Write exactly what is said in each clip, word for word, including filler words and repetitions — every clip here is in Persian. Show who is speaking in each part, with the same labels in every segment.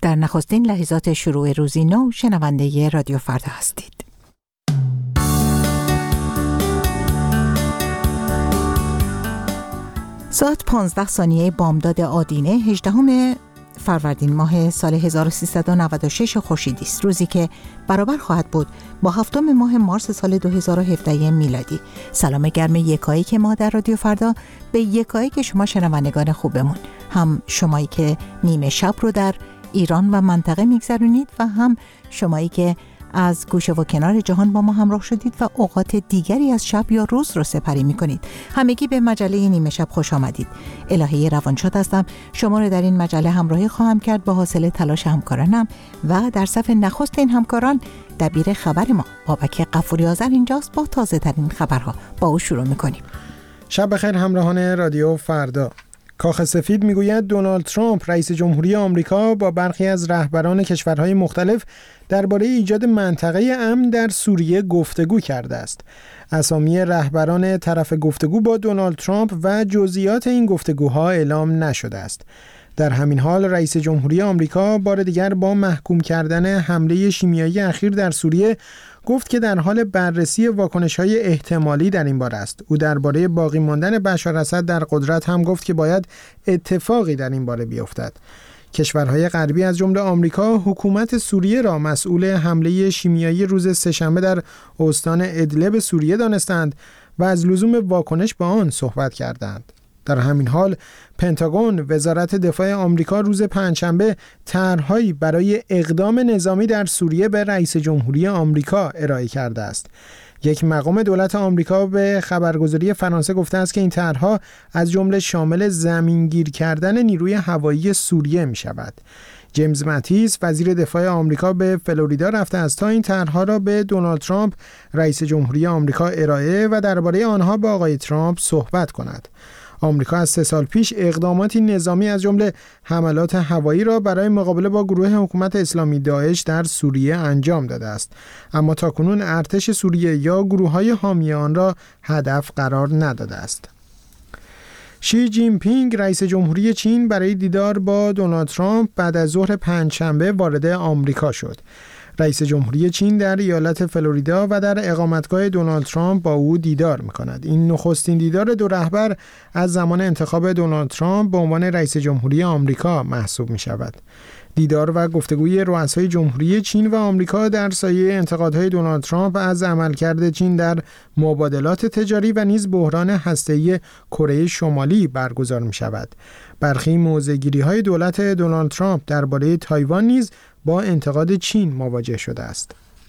Speaker 1: در نخستین لحظات شروع روزی نو شنونده رادیو فردا هستید. ساعت پانزده ثانیه بامداد آدینه هجدهم فروردین ماه سال هزار و سیصد و نود و شش خورشیدی است، روزی که برابر خواهد بود با هفتم ماه مارس سال دو هزار و هفده میلادی. سلام گرم یکایی که ما در رادیو فردا به یکایی که شما شنوندگان خوبمون، هم شمایی که نیمه شب رو در ایران و منطقه میگذرونید و هم شمایی که از گوشه و کنار جهان با ما همراه شدید و اوقات دیگری از شب یا روز رو سپری میکنید. همگی به مجله نیمه شب خوش آمدید. الهه روانشاد هستم، شما رو در این مجله همراهی خواهم کرد با حاصل تلاش همکارانم و در صف نخست این همکاران دبیر خبر ما بابک غفوری آذر اینجاست. با تازه ترین خبرها با او شروع میکنیم.
Speaker 2: شب بخیر همراهان رادیو فردا. کاخ سفید میگوید دونالد ترامپ رئیس جمهوری آمریکا با برخی از رهبران کشورهای مختلف درباره ایجاد منطقه امن در سوریه گفتگو کرده است. اسامی رهبران طرف گفتگو با دونالد ترامپ و جزئیات این گفتگوها اعلام نشده است. در همین حال رئیس جمهوری آمریکا بار دیگر با محکوم کردن حمله شیمیایی اخیر در سوریه گفت که در حال بررسی واکنش‌های احتمالی در این باره است. او درباره باقی ماندن بشار اسد در قدرت هم گفت که باید اتفاقی در این باره بیفتد. کشورهای غربی از جمله آمریکا حکومت سوریه را مسئول حمله شیمیایی روز سه‌شنبه در استان ادلب سوریه دانستند و از لزوم واکنش به آن صحبت کردند. در همین حال پنتاگون وزارت دفاع آمریکا روز پنجشنبه طرح‌هایی برای اقدام نظامی در سوریه به رئیس جمهوری آمریکا ارائه کرده است. یک مقام دولت آمریکا به خبرگزاری فرانسه گفته است که این طرح‌ها از جمله شامل زمینگیر کردن نیروی هوایی سوریه می‌شود. جیمز ماتیس وزیر دفاع آمریکا به فلوریدا رفته است تا این طرح‌ها را به دونالد ترامپ رئیس جمهوری آمریکا ارائه و درباره آنها با آقای ترامپ صحبت کند. آمریکا از سه سال پیش اقداماتی نظامی از جمله حملات هوایی را برای مقابله با گروه حکومت اسلامی داعش در سوریه انجام داده است، اما تاکنون ارتش سوریه یا گروه‌های حامی آن را هدف قرار نداده است. شی جین پینگ رئیس جمهوری چین برای دیدار با دونالد ترامپ بعد از ظهر پنجشنبه وارد آمریکا شد. رئیس جمهوری چین در ایالت فلوریدا و در اقامتگاه دونالد ترامپ با او دیدار می‌کند. این نخستین دیدار دو رهبر از زمان انتخاب دونالد ترامپ به عنوان رئیس جمهوری آمریکا محسوب می‌شود. دیدار و گفتگوی رؤسای جمهوری چین و آمریکا در سایه انتقادهای دونالد ترامپ از عملکرد چین در مبادلات تجاری و نیز بحران هسته‌ای کره شمالی برگزار می‌شود. برخی موضع‌گیری‌های دولت دونالد ترامپ درباره تایوان نیز با انتقاد چین مواجه شده است.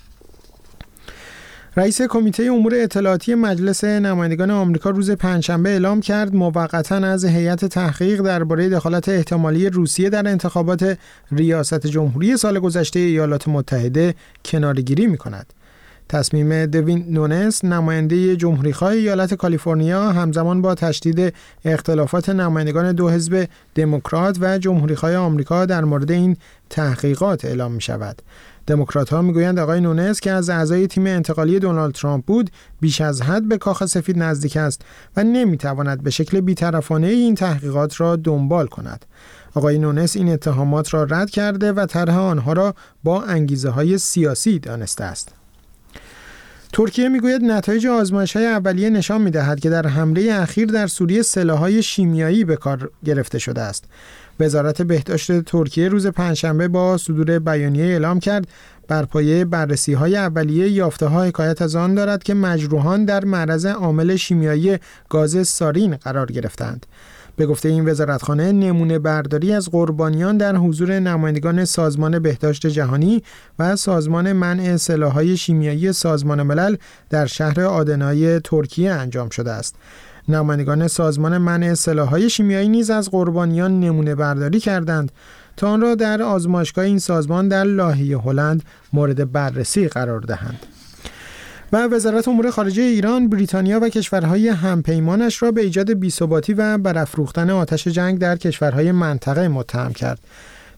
Speaker 2: رئیس کمیته امور اطلاعاتی مجلس نمایندگان آمریکا روز پنجشنبه اعلام کرد موقتا از هیئت تحقیق درباره دخالت احتمالی روسیه در انتخابات ریاست جمهوری سال گذشته ایالات متحده کناره‌گیری می‌کند. تصمیم دوین نونس نماینده جمهوری‌خواه ایالت کالیفرنیا همزمان با تشدید اختلافات نمایندگان دو حزب دموکرات و جمهوری‌خواه آمریکا در مورد این تحقیقات اعلام می‌شود. دموکرات‌ها می‌گویند آقای نونس که از اعضای تیم انتقالی دونالد ترامپ بود بیش از حد به کاخ سفید نزدیک است و نمی‌تواند به شکل بی‌طرفانه این تحقیقات را دنبال کند. آقای نونس این اتهامات را رد کرده و طرح آنها را با انگیزه‌های سیاسی دانسته است. ترکیه میگوید نتایج آزمایش‌های اولیه نشان می‌دهد که در حمله اخیر در سوریه سلاح‌های شیمیایی به کار گرفته شده است. وزارت بهداشت ترکیه روز پنجشنبه با صدور بیانیه اعلام کرد بر پایه بررسی‌های اولیه یافته‌ها حکایت از آن دارد که مجروحان در معرض عامل شیمیایی گاز سارین قرار گرفتند. به گفته این وزارتخانه نمونه برداری از قربانیان در حضور نمایندگان سازمان بهداشت جهانی و سازمان منع سلاح‌های شیمیایی سازمان ملل در شهر آدنای ترکیه انجام شده است. نمایندگان سازمان منع سلاح‌های شیمیایی نیز از قربانیان نمونه برداری کردند تا آن را در آزمایشگاه این سازمان در لاهه هلند مورد بررسی قرار دهند. و وزارت امور خارجه ایران بریتانیا و کشورهای همپیمانش را به ایجاد بی‌ثباتی و برافروختن آتش جنگ در کشورهای منطقه متهم کرد.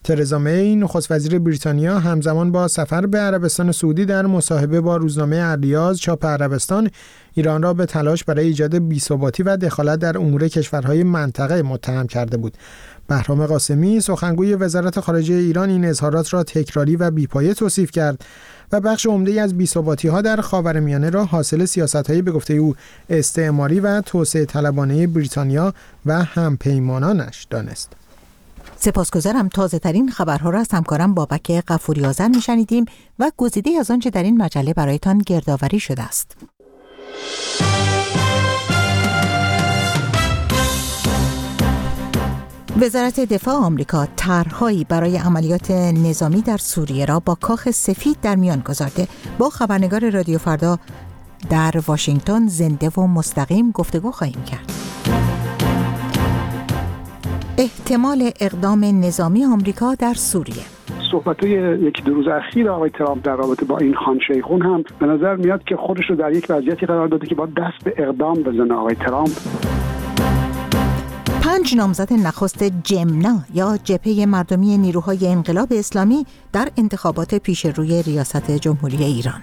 Speaker 2: ترزا می نخست وزیر بریتانیا همزمان با سفر به عربستان سعودی در مصاحبه با روزنامه الریاض چاپ عربستان ایران را به تلاش برای ایجاد بی‌ثباتی و دخالت در امور کشورهای منطقه متهم کرده بود. بهرام قاسمی سخنگوی وزارت خارجه ایران این اظهارات را تکراری و بی‌پایه توصیف کرد و بخش عمده‌ای از بی‌ثباتی‌ها در خاورمیانه را حاصل سیاست‌های به گفته او استعماری و توسعه طلبانه بریتانیا و همپیمانانش دانست.
Speaker 1: سپاسگزارم. تازه ترین خبرها را از همکارم بابک غفوری‌آذر میشنیدیم و گزیده از آنچه در این مجله برایتان گردآوری شده است. وزارت دفاع آمریکا طرح‌هایی برای عملیات نظامی در سوریه را با کاخ سفید در میان گذارده. با خبرنگار رادیو فردا در واشنگتن زنده و مستقیم گفتگو خواهیم کرد. احتمال اقدام نظامی آمریکا در سوریه.
Speaker 3: صحبت‌های یکی دو روز اخیر آقای ترامپ در رابطه با این خان شیخون هم به نظر میاد که خودش رو در یک وضعیتی قرار داده که با دست به اقدام بزنه. آقای ترامپ
Speaker 1: پنج نامزد نخست جمنا یا جبهه مردمی نیروهای انقلاب اسلامی در انتخابات پیش روی ریاست جمهوری ایران.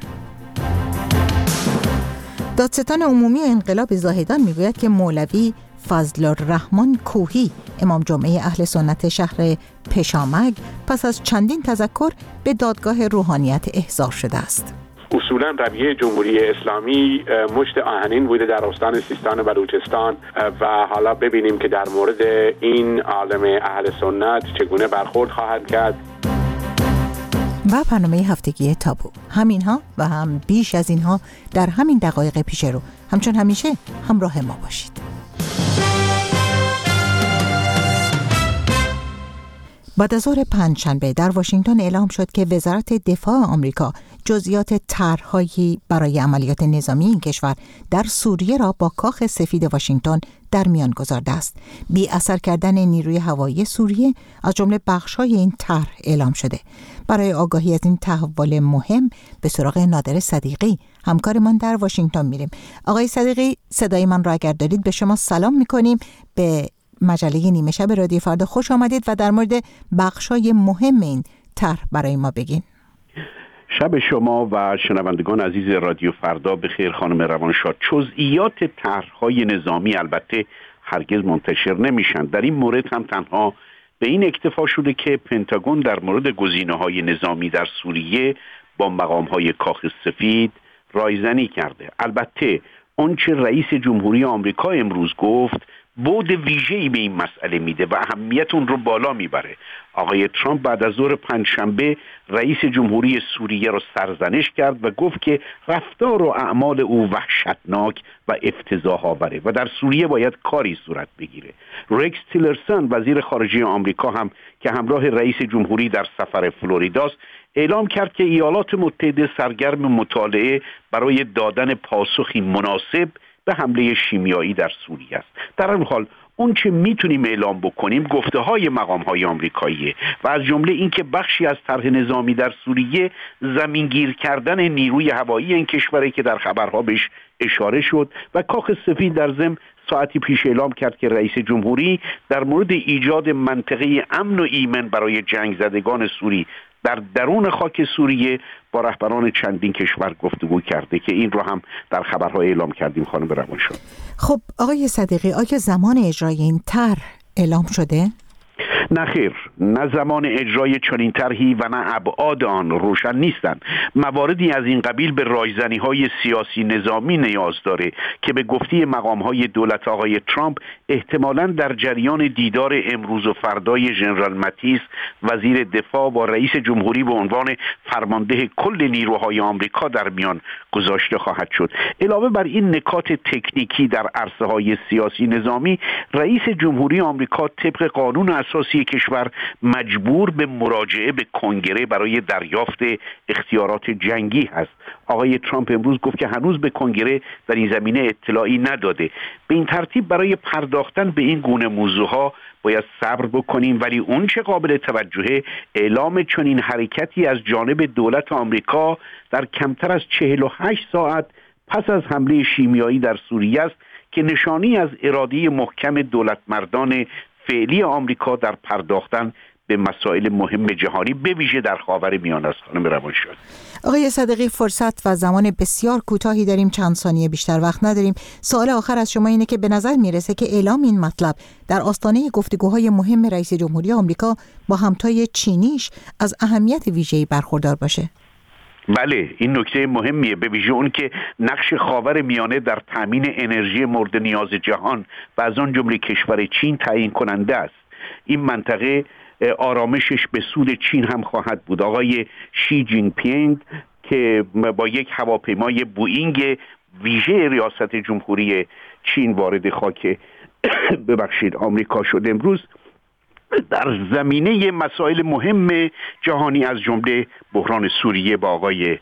Speaker 1: دادستان عمومی انقلاب زاهدان میگوید که مولوی فضل الرحمن کوهی امام جمعه اهل سنت شهر پشامک پس از چندین تذکر به دادگاه روحانیت احضار شده است.
Speaker 4: اصولا رویه جمهوری اسلامی مشت آهنین بوده در استان سیستان و بلوچستان و حالا ببینیم که در مورد این عالم اهل سنت چگونه برخورد خواهد کرد.
Speaker 1: و برنامه هفتگی تابو، همینها و هم بیش از اینها در همین دقایق پیش رو. همچون همیشه همراه ما باشید. بعد از ظهر پنجشنبه در واشنگتن اعلام شد که وزارت دفاع آمریکا جزئیات طرح‌هایی برای عملیات نظامی این کشور در سوریه را با کاخ سفید واشنگتن در میان گذارده است. بی اثر کردن نیروی هوایی سوریه از جمله بخش‌های این طرح اعلام شده. برای آگاهی از این تحول مهم به سراغ نادر صدیقی همکارمان در واشنگتن میریم. آقای صدیقی، صدای من را اگر دارید به شما سلام می‌کنیم. به مجله نیمه شب رادیو فردا خوش آمدید و در مورد بخش‌های مهم این طرح برای ما بگین.
Speaker 4: شب شما و شنوندگان عزیز رادیو فردا بخیر خانم روانشاد. جزئیات طرح‌های نظامی البته هرگز منتشر نمیشن. در این مورد هم تنها به این اکتفا شده که پنتاگون در مورد گزینه‌های نظامی در سوریه با مقام‌های کاخ سفید رایزنی کرده. البته آنچه رئیس جمهوری آمریکا امروز گفت بود ویژه‌ای به این مسئله میده و اهمیت اون رو بالا میبره. آقای ترامپ بعد از ظهر پنجشنبه رئیس جمهوری سوریه را سرزنش کرد و گفت که رفتار و اعمال او وحشتناک و افتضاح‌آوره و در سوریه باید کاری صورت بگیره. رکس تیلرسن وزیر خارجه آمریکا هم که همراه رئیس جمهوری در سفر فلوریداست اعلام کرد که ایالات متحده سرگرم مطالعه برای دادن پاسخی مناسب به حمله شیمیایی در سوریه است. در این حال اون چه میتونیم اعلام بکنیم گفته های مقام های آمریکاییه و از جمله اینکه بخشی از طرح نظامی در سوریه زمینگیر کردن نیروی هوایی این کشوری که در خبرها بهش اشاره شد و کاخ سفید در ضمن ساعتی پیش اعلام کرد که رئیس جمهوری در مورد ایجاد منطقه امن و ایمن برای جنگ زدگان سوری در درون خاک سوریه با رهبران چندین کشور گفتگو کرده که این رو هم در خبرها اعلام کردیم خانم روانشاد.
Speaker 1: خب آقای صدیقی، آیا زمان اجرای این طرح اعلام شده؟
Speaker 4: نه خیر، نه زمان اجرای چنین طرحی و نه ابعاد آن روشن نیستند. مواردی از این قبیل به رایزنی‌های سیاسی نظامی نیاز داره که به گفته مقام‌های دولت آقای ترامپ احتمالاً در جریان دیدار امروز و فردای ژنرال ماتیس وزیر دفاع با رئیس جمهوری به عنوان فرمانده کل نیروهای آمریکا در میان گذاشته خواهد شد. علاوه بر این نکات تکنیکی در عرصه‌های سیاسی نظامی، رئیس جمهوری آمریکا طبق قانون اساسی کشور مجبور به مراجعه به کنگره برای دریافت اختیارات جنگی هست. آقای ترامپ امروز گفت که هنوز به کنگره در این زمینه اطلاعی نداده. به این ترتیب برای پرداختن به این گونه موضوعها باید صبر بکنیم، ولی اون چه قابل توجهه اعلام چنین حرکتی از جانب دولت آمریکا در کمتر از چهل و هشت ساعت پس از حمله شیمیایی در سوریه است که نشانی از اراده محکم دولت مردان فعلی آمریکا در پرداختن به مسائل مهم جهانی به ویژه در خاورمیانه است. خانم روانشاد.
Speaker 1: آقای صدیقی، فرصت و زمان بسیار کوتاهی داریم، چند ثانیه بیشتر وقت نداریم. سوال آخر از شما اینه که به نظر میرسه که اعلام این مطلب در آستانه گفتگوهای مهم رئیس جمهوری آمریکا با همتای چینیش از اهمیت ویژه‌ای برخوردار باشه؟
Speaker 4: بله، این نکته مهمیه، به ویژه اون که نقش خاورمیانه در تامین انرژی مورد نیاز جهان و از آن جمله کشور چین تعیین کننده است. این منطقه آرامشش به سود چین هم خواهد بود. آقای شی جین پینگ که با یک هواپیمای بوئینگ ویژه ریاست جمهوری چین وارد خاک ببخشید آمریکا شد، امروز در زمینه مسائل مهم جهانی از جمله بحران سوریه با آقای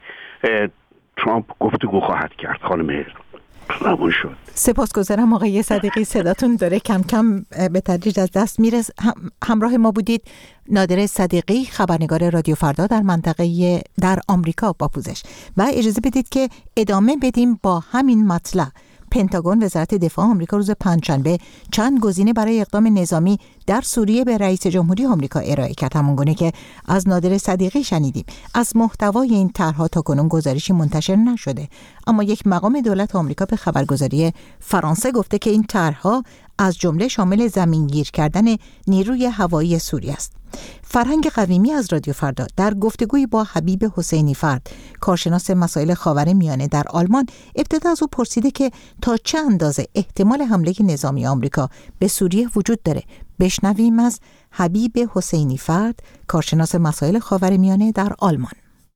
Speaker 4: ترامپ گفتگو خواهد کرد. خانم روان شد.
Speaker 1: سپاسگزارم آقای صدیقی، صداتون داره کم کم به تدریج از دست میره. همراه ما بودید نادر صدیقی، خبرنگار رادیو فردا در منطقه در آمریکا با پوزش. و اجازه بدید که ادامه بدیم با همین مطلب. پنتاگون، وزارت دفاع آمریکا، روز پنجشنبه چند گزینه برای اقدام نظامی در سوریه به رئیس جمهوری آمریکا ارائه کرد، همونگونه که از نادر صدیقی شنیدیم. از محتوای این طرح‌ها تاکنون گزارشی منتشر نشده، اما یک مقام دولت آمریکا به خبرگزاری فرانسه گفته که این طرح‌ها از جمله شامل زمینگیر کردن نیروی هوایی سوریه است. فرهنگ قویمی از رادیو فردا در گفتگویی با حبیب حسینی فرد، کارشناس مسائل خاورمیانه در آلمان، ابتدا از او پرسیده که تا چه اندازه احتمال حمله نظامی آمریکا به سوریه وجود داره. بشنویم از حبیب حسینی فرد، کارشناس مسائل خاورمیانه در آلمان.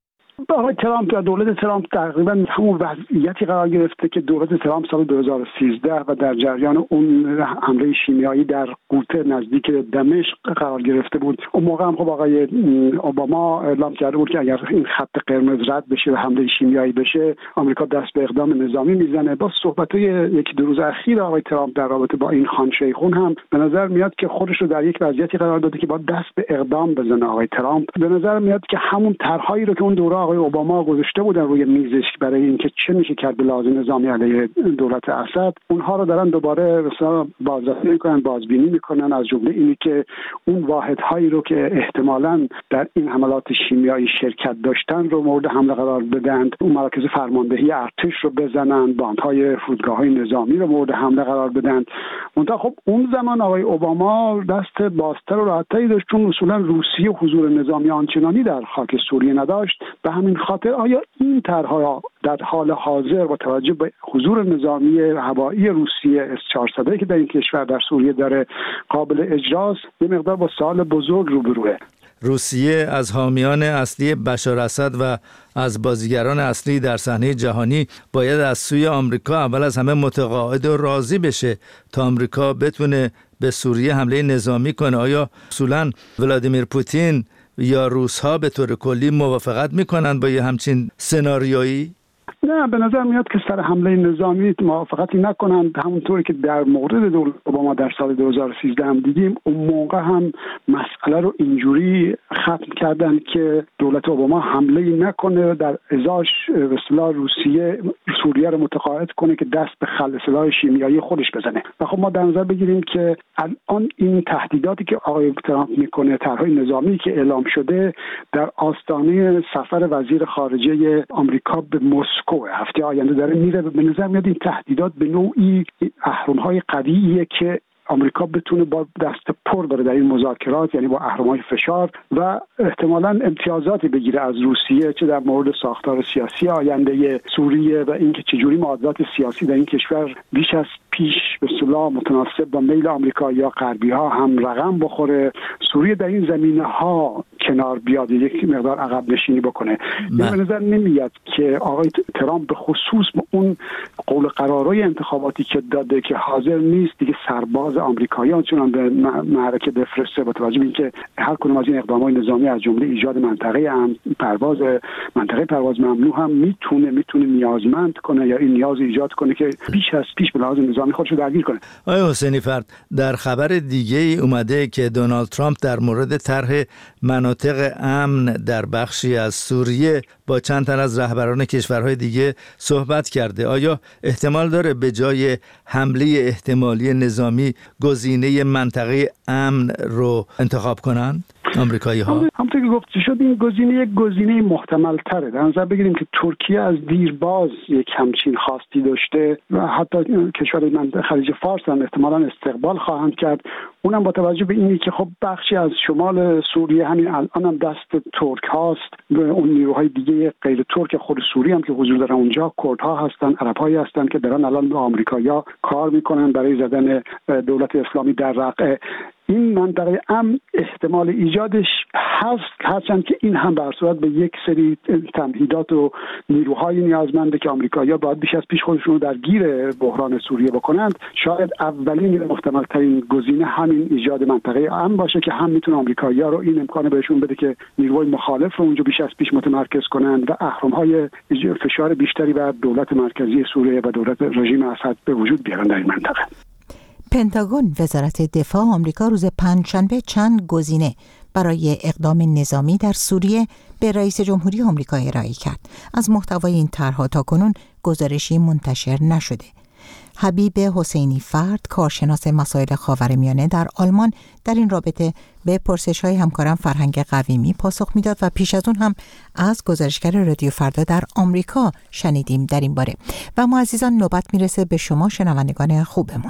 Speaker 3: آقای ترامپ و دولت ترامپ تقریبا همون وضعیتی قرار گرفته که دولت ترامپ سال دو هزار و سیزده و در جریان اون حمله شیمیایی در قوطه نزدیک دمشق قرار گرفته بود. اون موقع هم خب آقای اوباما اعلام کرده بود که اگر این خط قرمز رد بشه و حمله شیمیایی بشه، آمریکا دست به اقدام نظامی میزنه. با صحبت‌های یکی دو روز اخیر آقای ترامپ در رابطه با این خان شیخون هم به نظر میاد که خودش رو در یک وضعیتی قرار داده که با دست به اقدام بزنه. آقای ترامپ به نظر میاد که همون طرحهایی رو که اون دوره آقای اوباما گذاشته بودن روی میزش برای اینکه چه میشه کرد به لحاظ نظامی علیه دولت اسد، اونها رو دارن دوباره مثلا بازرسی میکنن، بازبینی میکنن، از جمله اینی که اون واحدهایی رو که احتمالاً در این حملات شیمیایی شرکت داشتن رو مورد حمله قرار بدن، اون مراکز فرماندهی ارتش رو بزنن، باندهای فرودگاه‌های نظامی رو مورد حمله قرار بدن. منتها خب اون زمان آقای اوباما دست بازتر و راحت‌تری داشت، چون اصولا روسیه حضور نظامی آنچنانی در خاک سوریه نداشت. به همین خاطر آیا این طرح‌ها در حال حاضر با توجه به حضور نظامی هوایی روسیه اس چهارصد که در این کشور در سوریه داره قابل اجراست؟ یه مقدار با سوال بزرگ روبروه.
Speaker 5: روسیه از حامیان اصلی بشار اسد و از بازیگران اصلی در صحنه جهانی باید از سوی آمریکا اول از همه متقاعد و راضی بشه تا آمریکا بتونه به سوریه حمله نظامی کنه. آیا اصولاً ولادیمیر پوتین یا روس‌ها به طور کلی موافقت میکنن با یه همچین سناریویی؟
Speaker 3: نه، به نظر میاد که سر حمله نظامی موافقتی نکنند. همونطوری که در مورد دولت اوباما در سال دو هزار و سیزده هم دیدیم، اون موقع هم مسئله رو اینجوری ختم کردن که دولت اوباما حمله نکنه، در ازاش به اصطلاح روسیه سوریه رو متقاعد کنه که دست به خلع سلاح شیمیایی خودش بزنه. و خب ما در نظر بگیریم که الان این تهدیداتی که آقای ترامپ میکنه، طرح‌های نظامی که اعلام شده، در آستانه سفر وزیر خارجه آمریکا به مسکو هفته آینده داره میره. به نظر میاد این تهدیدات به نوعی اهرم‌های قویه که آمریکا بتونه با دست پر بره در این مذاکرات، یعنی با اهرم‌های فشار و احتمالاً امتیازاتی بگیره از روسیه، چه در مورد ساختار سیاسی آینده سوریه و اینکه چجوری معادلات سیاسی در این کشور بیش از پیش به اصطلاح متناسب با میل آمریکا یا غربی ها هم رقم بخوره. سوریه در این زمینه ها کنار بیاد، یک مقدار عقب نشینی بکنه. به نظر نمیاد که آقای ترامپ به خصوص با اون قول قرارای انتخاباتی که داده که حاضر نیست دیگه سرباز آمریکاییان چون به معرکه بفرسته، با توجه به اینکه هر کدوم از این اقدامات نظامی از جمله ایجاد منطقه هم پرواز منطقه پرواز ممنوع هم میتونه میتونه نیازمند کنه یا این نیاز ایجاد کنه که بیش از پیش به لحاظ نظامی خودش رو درگیر کنه.
Speaker 5: آقای حسینی فرد، در خبر دیگه ای اومده که دونالد ترامپ در مورد طرح مناطق امن در بخشی از سوریه با چند تن از رهبران کشورهای دیگه صحبت کرده. آیا احتمال داره به جای حمله احتمالی نظامی گزینه منطقه امن رو انتخاب کنند؟ آمریکایی ها؟
Speaker 3: همونطور که گفته شد این گزینه یک گزینه محتمل تره. در نظر بگیریم که ترکیه از دیرباز یک همچین خواستی داشته و حتی کشورهای منطقه خلیج فارس هم احتمالاً استقبال خواهند کرد. اونم با توجه به اینی که خب بخشی از شمال سوریه همین الان هم دست ترک هاست و اون نیروهای دیگه غیر ترک خود سوریه هم که حضور دارن اونجا، کردها هستن، عربایی هستن که دارن الان با آمریکایی‌ها کار میکنن برای زدن دولت اسلامی در رقه. این منطقه امن احتمال ایجادش هست، هرچند که این هم بر صورت به یک سری تمهیدات و نیروهای نیازمنده که آمریکایی‌ها باید بیش از پیش خودشون رو درگیر بحران سوریه بکنند. شاید اولین محتمل ترین گزینه همین ایجاد منطقه امن باشه که هم میتونه آمریکایی‌ها رو این امکان بهشون بده که نیروهای مخالف رو اونجا بیش از پیش متمرکز کنند و اهرم‌های فشار بیشتری بر دولت مرکزی سوریه و دولت رژیم اسد به وجود بیارن در این منطقه.
Speaker 1: پنتاگون وزارت دفاع آمریکا روز پنجشنبه چند گزینه برای اقدام نظامی در سوریه به رئیس جمهوری آمریکا ارائه کرد. از محتوای این طرح‌ها تاکنون گزارشی منتشر نشده. حبیب حسینی فرد، کارشناس مسائل خاورمیانه در آلمان، در این رابطه به پرسش‌های همکارم فرهنگ قویمی پاسخ میداد و پیش از اون هم از گزارشگر رادیو فردا در آمریکا شنیدیم در این باره. و ما عزیزان نوبت میرسه به شما شنوندگان خوبمون.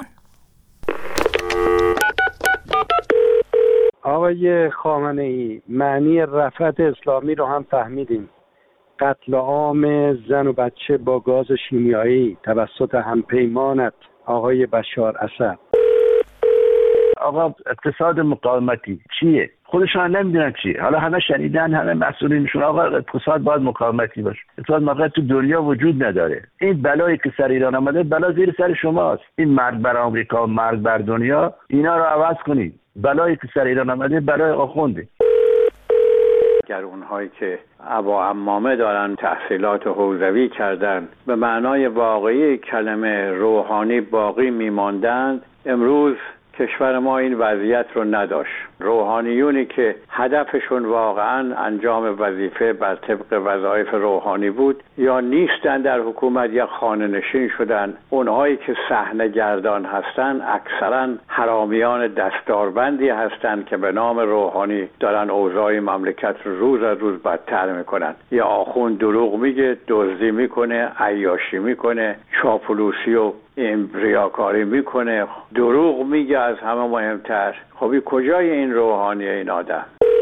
Speaker 6: آقای خامنه‌ای، معنی رفعت اسلامی رو هم فهمیدیم. قتل عام زن و بچه با گاز شیمیایی توسط همپیمانت آقای بشار اسد.
Speaker 7: آقا اقتصاد مقاومتی چیه؟ خودشان نمیدونن چیه. حالا همه شنیدن، همه مسئولینشون آقا اقتصاد باید مقاومتی باشه. اقتصاد مقاومت تو دنیا وجود نداره. این بلایی که سر ایران آمده بلا زیر سر شماست. این مرگ بر آمریکا، مرگ بر دنیا، اینا رو عوض کنید. بلایی که سر ایران آمده برای آخونده.
Speaker 8: اگر اونهایی که ابا عمامه دارن تحصیلات حوزوی کردن به معنای واقعی کلمه روحانی باقی میماندند، امروز کشور ما این وضعیت رو نداشت. روحانیونی که هدفشون واقعا انجام وظیفه بر طبق وظایف روحانی بود یا نیستن در حکومت یا خانه نشین شدن. اونهایی که صحنه گردان هستن اکثرا حرامیان دستاربندی هستن که به نام روحانی دارن اوضاع مملکت رو روز از روز بدتر میکنن. یا آخوند دروغ میگه، دزدی میکنه، عیاشی میکنه، چاپلوسی و این ریاکاری میکنه، دروغ میگه، از همه مهمتر. خب کجای این روحانی این آدم؟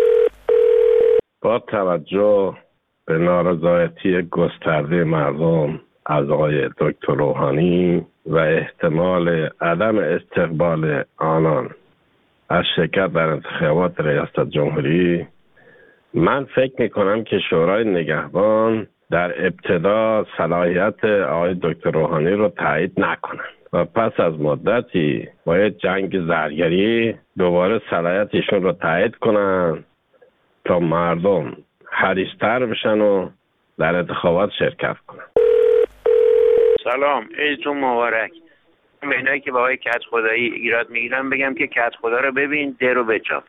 Speaker 9: با توجه به نارضایتی گسترده مردم از آقای دکتر روحانی و احتمال عدم استقبال آنان از شرکت در انتخابات ریاست جمهوری، من فکر میکنم که شورای نگهبان در ابتدا صلاحیت آقای دکتر روحانی رو تایید نکنن و پس از مدتی باید جنگ زرگری دوباره صلاحیت ایشون رو تایید کنن تا مردم حریص‌تر بشن و در انتخابات شرکت کنن.
Speaker 10: سلام، عیدتون مبارک. به اینایی که با آقای کت خدایی ایراد میگیرن بگم که کت خدا رو ببین، در رو بچاپ.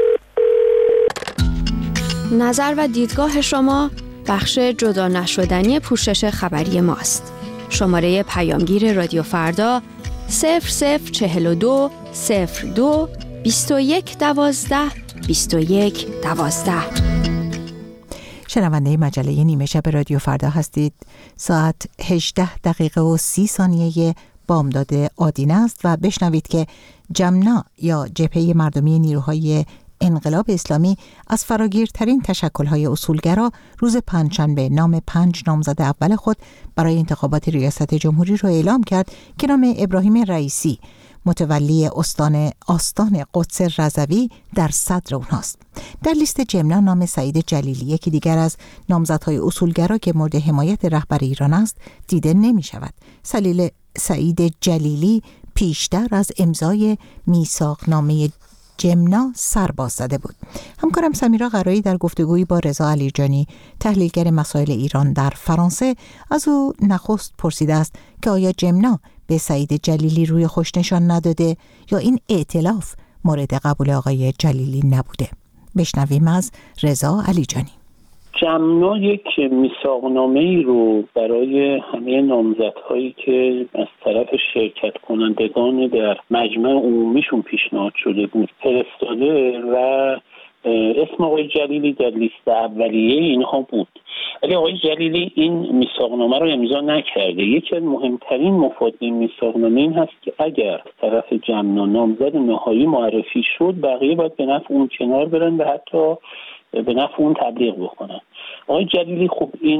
Speaker 11: نظر و دیدگاه شما بخش جدا نشدنی پوشش خبری ماست. شماره پیامگیر رادیو فردا صفر صفر چهل و دو صفر دو بیست و یک دوازده بیست و یک دوازده.
Speaker 1: شنونده مجله نیمه شب رادیو فردا هستید. ساعت هجده دقیقه و سی ثانیه بامداد آدینه است و بشنوید که جمنا یا جبهه مردمی نیروهای انقلاب اسلامی از فراگیرترین تشکل‌های اصولگرا روز پنجشنبه نام پنج نامزد اول خود برای انتخابات ریاست جمهوری را اعلام کرد که نام ابراهیم رئیسی متولی استان آستان قدس رضوی در صدر اونهاست. در لیست جمنا نام سعید جلیلی، یکی دیگر از نامزدهای اصولگرا که مورد حمایت رهبر ایران است، دیده نمی شود. سلیل سعید جلیلی پیشتر از امضای میثاقنامه جمنا سرباز زده بود. همکارم سمیرا قرایی در گفتگویی با رضا علیجانی، تحلیلگر مسائل ایران در فرانسه، از او نخست پرسیده است که آیا جمنا به سعید جلیلی روی خوش نشان نداده یا این ائتلاف مورد قبول آقای جلیلی نبوده. بشنویم از رضا علیجانی.
Speaker 12: جمنا یک میثاقنامه‌ای رو برای همه نامزدهایی که از طرف شرکت کنندگان در مجمع عمومیشون پیشنهاد شده بود فرستاده و اسم آقای جلیلی در لیست اولیه اینها بود، ولی آقای جلیلی این میثاقنامه رو امضا نکرده. یکی از مهمترین مفاد این میثاقنامه این هست که اگر طرف جمنا نامزد نهایی معرفی شد، بقیه باید به نفع اون کنار برن و حتی به نفع اون تبلیغ بکنن. آقای جلیلی خب این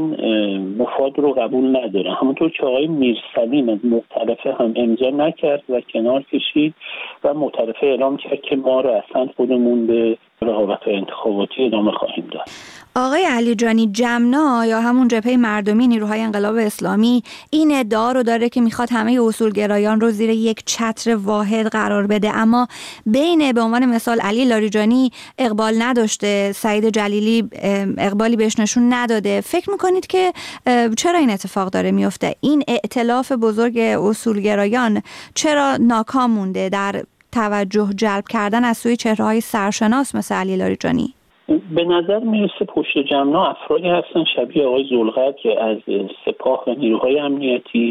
Speaker 12: مفاد رو قبول نداره، همونطور که آقای میرسلیم از مختلفه هم امضا نکرد و کنار کشید و مختلفه اعلام کرد که ما رو اصلا خودمون به رقابت انتخاباتی ادامه خواهیم داد.
Speaker 13: آقای علیجانی، جمنا یا همون جبهه مردمی نیروهای انقلاب اسلامی این ادعا رو داره که میخواد همه اصولگرایان رو زیر یک چتر واحد قرار بده، اما بین به عنوان مثال علی لاریجانی اقبال نداشته، سعید جلیلی اقبالی بهش نشون نداده. فکر میکنید که چرا این اتفاق داره میفته؟ این ائتلاف بزرگ اصولگرایان چرا ناکام مونده در توجه جلب کردن از سوی چهره‌های سرشناس مثل علی لاریجانی؟
Speaker 12: به نظر میرسه پشت جمنا افرادی هستن شبیه آقای ذوالقدر از سپاه و نیروهای امنیتی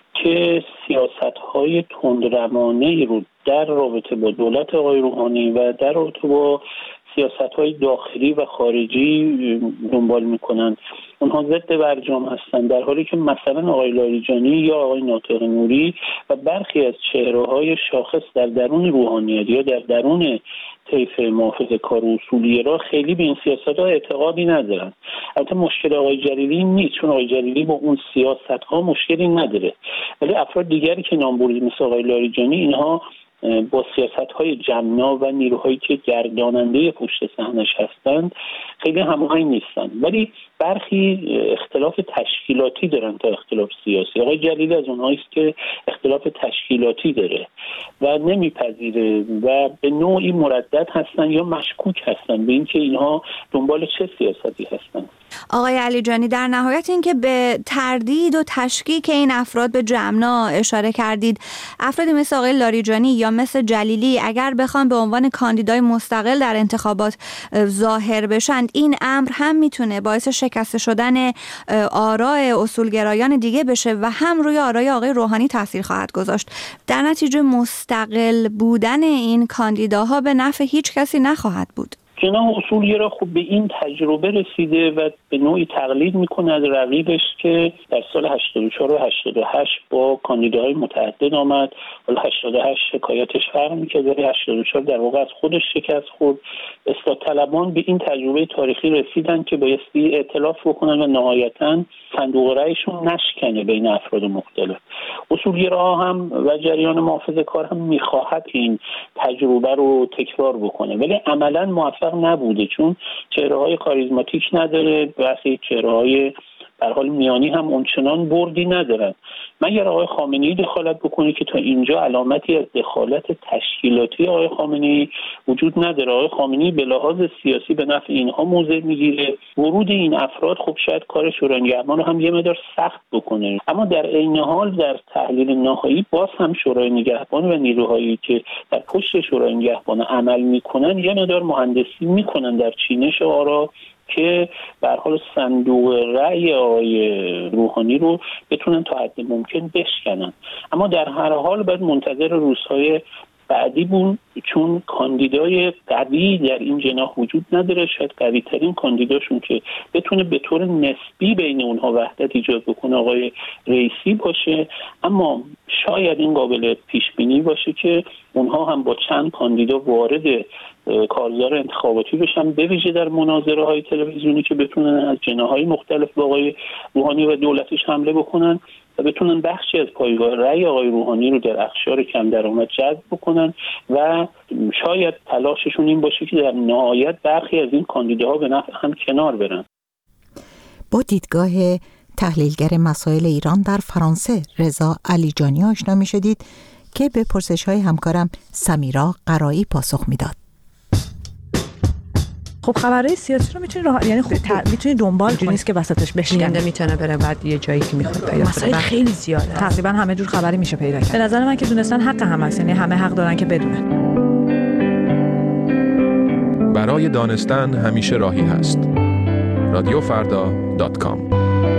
Speaker 12: که سیاست‌های تندروانه‌ای رو در رابطه با دولت آقای روحانی و در رابطه با سیاست‌های داخلی و خارجی دنبال میکنن. اونها ضد برجام هستن، در حالی که مثلا آقای لاریجانی یا آقای ناطق نوری و برخی از چهره‌های شاخص در درون روحانیت یا در درون طیف محافظه‌کار و اصولگرا خیلی به این سیاست‌ها اعتقادی ندارن. البته مشکل آقای جلیلی نیست، چون آقای جلیلی با اون سیاست‌ها مشکلی نداره، ولی افراد دیگری که نام بردید مثل آقای لاریجانی، اینها با سیاست‌های جمنا و نیروهایی که گرداننده پشت صحنه‌اش هستند خیلی هماهنگ نیستند، ولی برخی اختلاف تشکیلاتی دارن تا اختلاف سیاسی. آقای جلیلی از اونهایی است که اختلاف تشکیلاتی داره و نمیپذیره و به نوعی مردد هستن یا مشکوک هستن به اینکه اینها دنبال چه سیاستی هستن.
Speaker 13: آقای علیجانی، در نهایت این که به تردید و تشکیک این افراد به جمنا اشاره کردید، افرادی مثل آقای لاریجانی یا مثل جلیلی اگر بخوان به عنوان کاندیدای مستقل در انتخابات ظاهر بشن، این امر هم میتونه باعث شکسته شدن آراء اصولگرایان دیگه بشه و هم روی آرای آقای روحانی تاثیر خواهد گذاشت. در نتیجه مستقل بودن این کاندیداها به نفع هیچ کسی نخواهد بود.
Speaker 12: جناح اصولگرا خوب به این تجربه رسیده و به نوعی تقلید میکنه از رقیبش که در سال هشتاد و چهار و هشتاد و هشت با کاندیداهای متعدد آمد. حالا هشتاد و هشت شکایتش فرق میکرد، ولی هشتاد و چهار در واقع از خودش شکست خورد. اصلاح طلبان به این تجربه تاریخی رسیدن که بایستی ائتلاف بکنن و نهایتاً صندوق رأیشون نشکنه بین افراد مختلف. اصولگراها هم و جریان محافظه‌کار هم میخواهد این تجربه رو تکرار بکنه، ولی عملاً موفق نبوده، چون چهره‌های کاریزماتیک نداره، بحثی چهره‌های در حال میانی هم اونچنان بردی ندارن. مگر آقای خامنه‌ای دخالت بکنه که تا اینجا علامتی از دخالت تشکیلاتی آقای خامنه‌ای وجود نداره. آقای خامنه‌ای به لحاظ سیاسی به نفع اینها موضع میگیره. ورود این افراد خب شاید کار شورای نگهبان رو هم یه مقدار سخت بکنه، اما در عین حال در تحلیل نهایی باز هم شورای نگهبان و نیروهایی که در پشت شورای نگهبان عمل میکنن یه مقدار مهندسی میکنن در چینش آرا که به هر حال صندوق رأی آقای روحانی رو بتونن تا حد ممکن بشکنن. اما در هر حال باید منتظر روزهای بعدی بود، چون کاندیدای قوی در این جناح وجود نداره. شاید قوی ترین کاندیداشون که بتونه به طور نسبی بین اونها وحدت ایجاد بکنه آقای رئیسی باشه، اما شاید این قابل پیش بینی باشه که اونها هم با چند کاندیدا وارد کارزار انتخاباتی بشن، به ویژه در مناظره های تلویزیونی که بتونن از جناح‌های مختلف به آقای روحانی و دولتش حمله بکنن و بتونن بخشی از پایگاه رأی آقای روحانی رو در اقشار کم درآمد جذب بکنن و شاید تلاششون این باشه که در نهایت برخی از این کاندیداها به نفع هم کنار برن.
Speaker 1: با دیدگاه تحلیلگر مسائل ایران در فرانسه رضا علیجانی آشنا می‌شدید که به پرسش‌های همکارم سمیرا قرایی پاسخ میداد.
Speaker 14: خب خبرهای سیاسی رو میتونی راه یعنی خب میتونی دنبال کنی، نیست که وسطش بشکنه،
Speaker 15: میتونه بره بعد یه جایی که میخواد پیدا
Speaker 14: مسائل خیلی زیاده، تقریبا همه جور خبری میشه پیدا کرد. به نظر من که دونستن حق هم هست، یعنی همه حق دارن که بدونن.
Speaker 16: برای دانستن همیشه راهی هست. رادیو فردا دات کام.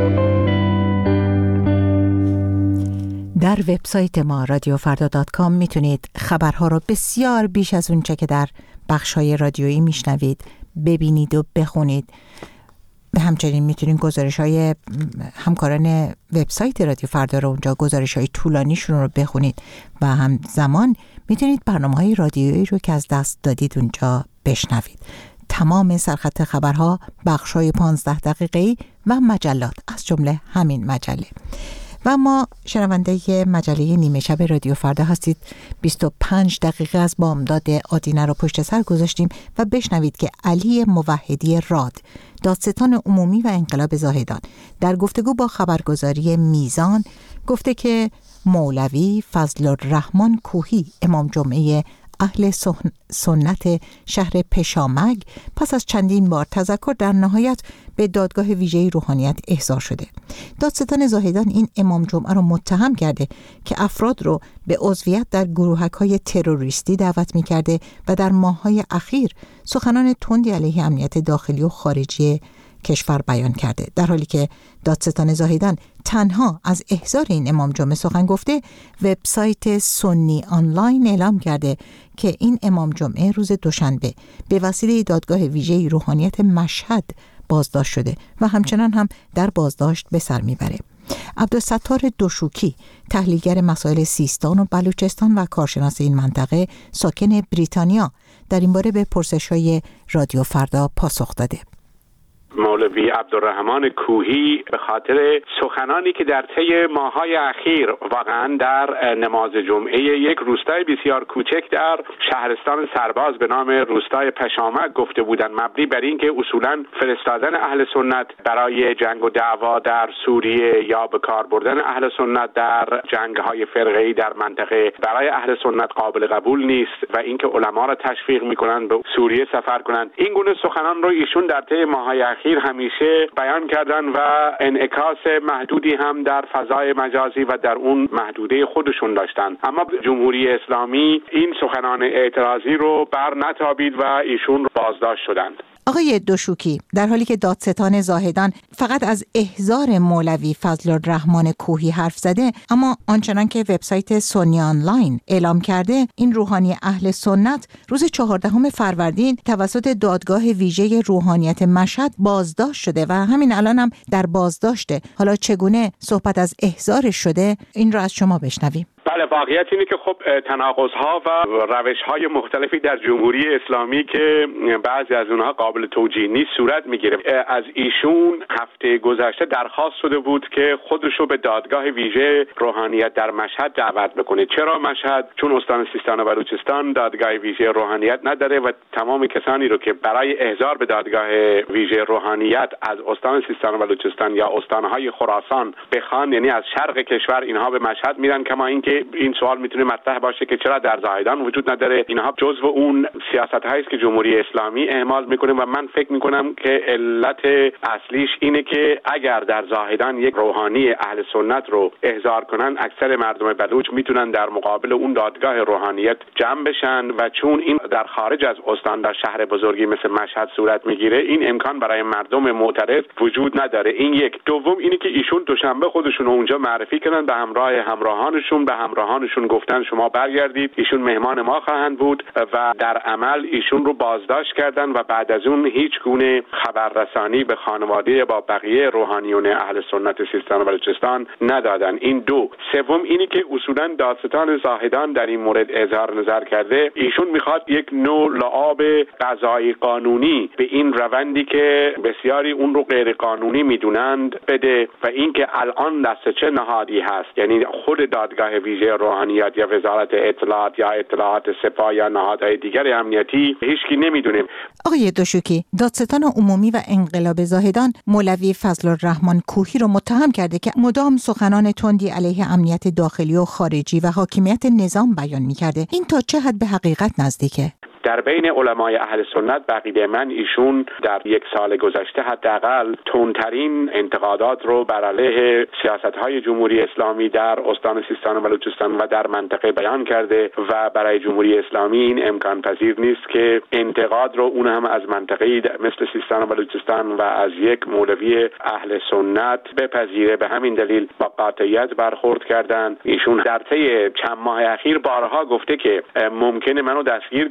Speaker 1: در وبسایت ما رادیو فردا دات کام میتونید خبرها رو بسیار بیش از اونچه که در بخش‌های رادیویی میشنوید، ببینید و بخونید. به همچنین میتونید گزارش‌های همکاران وبسایت رادیو فردا رو اونجا گزارش‌های طولانیشون رو بخونید و همزمان میتونید برنامه‌های رادیویی رو که از دست دادید اونجا بشنوید. تمام سرخط خبرها، بخش‌های پانزده دقیقه‌ای و مجلات از جمله همین مجله. و ما شنونده مجله نیمه شب رادیو فردا هستید. بیست و پنج دقیقه از بامداد آدینه رو پشت سر گذاشتیم و بشنوید که علی موحدی راد، دادستان عمومی و انقلاب زاهدان، در گفتگو با خبرگزاری میزان گفته که مولوی فضل الرحمن کوهی، امام جمعه اهل سنت شهر پشامک، پس از چندین بار تذکر در نهایت به دادگاه ویژه روحانیت احضار شده. دادستان زاهدان این امام جمعه رو متهم کرده که افراد رو به عضویت در گروهک‌های تروریستی دعوت می‌کرده و در ماه‌های اخیر سخنان تندی علیه امنیت داخلی و خارجی کشور بیان کرده. در حالی که دادستان زاهدان تنها از احضار این امام جمعه سخن گفته، وبسایت سنی آنلاین اعلام کرده که این امام جمعه روز دوشنبه به وسیله دادگاه ویژه روحانیت مشهد بازداشت شده و همچنان هم در بازداشت به سر میبره. عبدالستار دوشوکی، تحلیلگر مسائل سیستان و بلوچستان و کارشناس این منطقه ساکن بریتانیا، در این باره به پرسش‌های رادیو فردا پاسخ داده.
Speaker 4: مولوی عبدالرحمن کوهی به خاطر سخنانی که در طی ماه‌های اخیر واقعا در نماز جمعه یک روستای بسیار کوچک در شهرستان سرباز به نام روستای پشامک گفته بودند، مبنی بر اینکه اصولاً فرستادن اهل سنت برای جنگ و دعوا در سوریه یا به کار بردن اهل سنت در جنگ‌های فرقه‌ای در منطقه برای اهل سنت قابل قبول نیست و اینکه علما را تشویق می‌کنند به سوریه سفر کنند. این گونه سخنان رو ایشون در طی ماه‌های اخیر همیشه بیان کردن و انعکاس محدودی هم در فضای مجازی و در اون محدوده خودشون داشتن. اما جمهوری اسلامی این سخنان اعتراضی رو بر نتابید و ایشون بازداشت شدند.
Speaker 1: آقای دوشوکی، در حالی که دادستان زاهدان فقط از احضار مولوی فضل الرحمن کوهی حرف زده، اما آنچنان که وبسایت سنی آنلاین اعلام کرده، این روحانی اهل سنت روز چهاردهم فروردین توسط دادگاه ویژه روحانیت مشهد بازداشت شده و همین الان هم در بازداشته. حالا چگونه صحبت از احضارش شده، این را از شما بشنویم.
Speaker 4: بله، واقعیت اینه که خب تناقض‌ها و روش‌های مختلفی در جمهوری اسلامی که بعضی از اونها قابل توجیه نیست صورت می‌گیره. از ایشون هفته گذشته درخواست شده بود که خودشو به دادگاه ویژه روحانیت در مشهد دعوت بکنه. چرا مشهد؟ چون استان سیستان و بلوچستان دادگاه ویژه روحانیت نداره و تمام کسانی رو که برای احضار به دادگاه ویژه روحانیت از استان سیستان و بلوچستان یا استان‌های خراسان بخوان، یعنی از شرق کشور، اینها به مشهد میرن. کما اینکه این سوال میتونه مطرح باشه که چرا در زاهدان وجود نداره. اینها جزو اون سیاست‌هایی است که جمهوری اسلامی اهمال میکنه و من فکر میکنم که علت اصلیش اینه که اگر در زاهدان یک روحانی اهل سنت رو احضار کنن، اکثر مردم بلوچ میتونن در مقابل اون دادگاه روحانیت جمع بشن و چون این در خارج از استان در شهر بزرگی مثل مشهد صورت میگیره، این امکان برای مردم معترض وجود نداره. این یک. دوم اینه که ایشون دوشنبه خودشون رو اونجا معرفی کردن به همراه همراهانشون، به همراهانشون گفتن شما برگردید، ایشون مهمان ما خواهند بود و در عمل ایشون رو بازداشت کردن و بعد از اون هیچ گونه خبررسانی به خانواده یا با بقیه روحانیون اهل سنت سیستان و بلوچستان ندادن. این دو. سوم اینی که اصولا دادستان زاهدان در این مورد اظهار نظر کرده، ایشون میخواد یک نوع لعاب قضایی قانونی به این روندی که بسیاری اون رو غیر قانونی میدونند بده و اینکه الان دست چه نهادی هست، یعنی خود دادگاه ویژه روحانیت یا وزارت اطلاعات یا اطلاعات سپاه یا نهادهای دیگر امنیتی، هیچکی نمیدونه.
Speaker 1: آقای دوشوکی، دادستان عمومی و انقلاب زاهدان مولوی فضل الرحمن کوهی رو متهم کرده که مدام سخنان تندی علیه امنیت داخلی و خارجی و حاکمیت نظام بیان می‌کرده. این تا چه حد به حقیقت نزدیکه؟
Speaker 4: در بین علمای اهل سنت بقیده من ایشون در یک سال گذشته حداقل تندترین انتقادات رو بر علیه سیاست‌های جمهوری اسلامی در استان سیستان و بلوچستان و در منطقه بیان کرده و برای جمهوری اسلامی این امکان پذیر نیست که انتقاد رو اون هم از منطقه‌ای مثل سیستان و بلوچستان و از یک مولوی اهل سنت بپذیره. به همین دلیل با قاطعیت برخورد کردن. ایشون در طی چند ماه اخیر بارها گفته که ممکنه منو دستگیر کنن و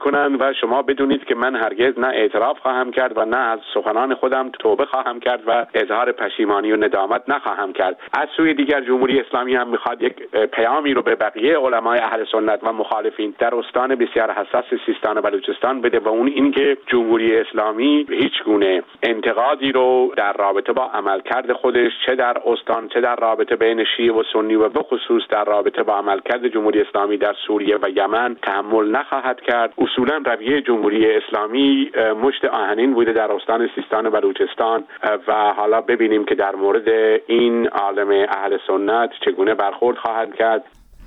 Speaker 17: و شما بدونید که من هرگز نه اعتراف خواهم کرد و نه از سخنان خودم توبه خواهم کرد و اظهار پشیمانی و ندامت نخواهم کرد. از سوی دیگر جمهوری اسلامی هم میخواد یک پیامی رو به بقیه علمای اهل سنت و مخالفین در استان بسیار حساس سیستان و بلوچستان بده و اون این که جمهوری اسلامی هیچ گونه انتقادی رو در رابطه با عملکرد خودش چه در استان چه در رابطه بین شیعه و سنی و به خصوص در رابطه با عملکرد جمهوری اسلامی در سوریه و یمن تحمل نخواهد کرد. اصولا رویه جمهوری اسلامی مشت آهنین بوده در استان سیستان و بلوچستان و حالا ببینیم که در مورد این عالم اهل سنت چگونه برخورد خواهد کرد.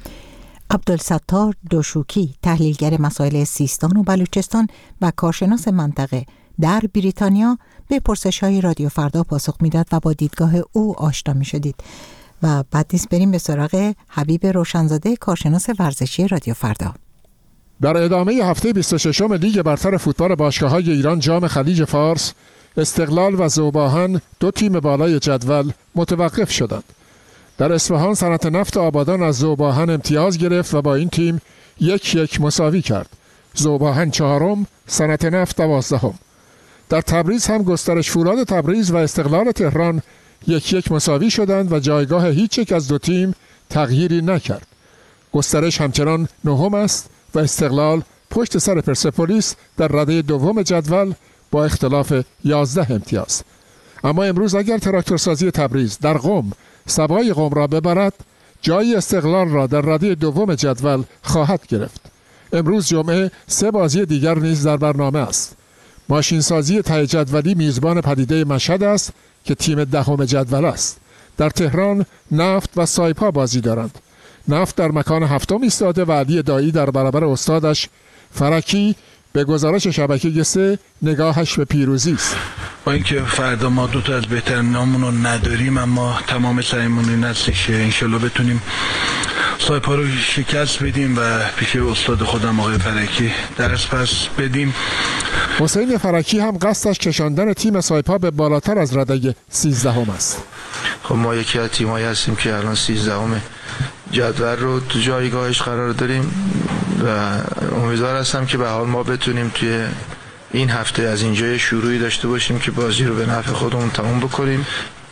Speaker 1: عبدالستار دوشوکی، تحلیلگر مسائل سیستان و بلوچستان و کارشناس منطقه در بریتانیا، به پرسش‌های رادیو فردا پاسخ میداد و با دیدگاه او آشنا می‌شدید. و بعد نیز بریم به سراغ حبیب روشنزاده، کارشناس ورزشی رادیو فردا.
Speaker 18: در ادامه هفته بیست و ششم لیگ برتر فوتبال باشگاه‌های ایران جام خلیج فارس، استقلال و ذوب‌آهن دو تیم بالای جدول متوقف شدند. در اصفهان صنعت نفت آبادان از ذوب‌آهن امتیاز گرفت و با این تیم یک یک مساوی کرد. ذوب‌آهن چهارم، صنعت نفت دوازدهم. در تبریز هم گسترش فولاد تبریز و استقلال تهران یک یک مساوی شدند و جایگاه هیچ یک از دو تیم تغییری نکرد. گسترش همچنان نهم است و استقلال پشت سر پرسپولیس در رده دوم جدول با اختلاف یازده امتیاز. اما امروز اگر تراکتورسازی تبریز در قم سبای قم را ببرد، جای استقلال را در رده دوم جدول خواهد گرفت. امروز جمعه سه بازی دیگر نیز در برنامه است. ماشینسازی ته جدولی میزبان پدیده مشهد است که تیم دهم جدول است. در تهران نفت و سایپا بازی دارند. نفت در مکان هفتم ایستاده و علی دایی در برابر استادش فرکی به گزارش شبکه سه نگاهش به پیروزی است.
Speaker 19: با اینکه فردا ما دو تا از بهترین نامون رو نداریم، اما تمام سعیمون این هستش که انشالله بتونیم سایپا رو شکست بدیم و پیش استاد خودم آقای فرکی درس پس بدیم.
Speaker 18: حسین فرکی هم قصدش کشاندن تیم سایپا به بالاتر از رده سیزدهم است.
Speaker 20: خب ما یکی از تیمایی هستیم که الان سیزدهم جدول رو تو جایگاهش قرار داریم و امیدوار هستم که به حال ما بتونیم توی این هفته از اینجا شروعی داشته باشیم که بازی رو به نفع خودمون تموم بکنیم.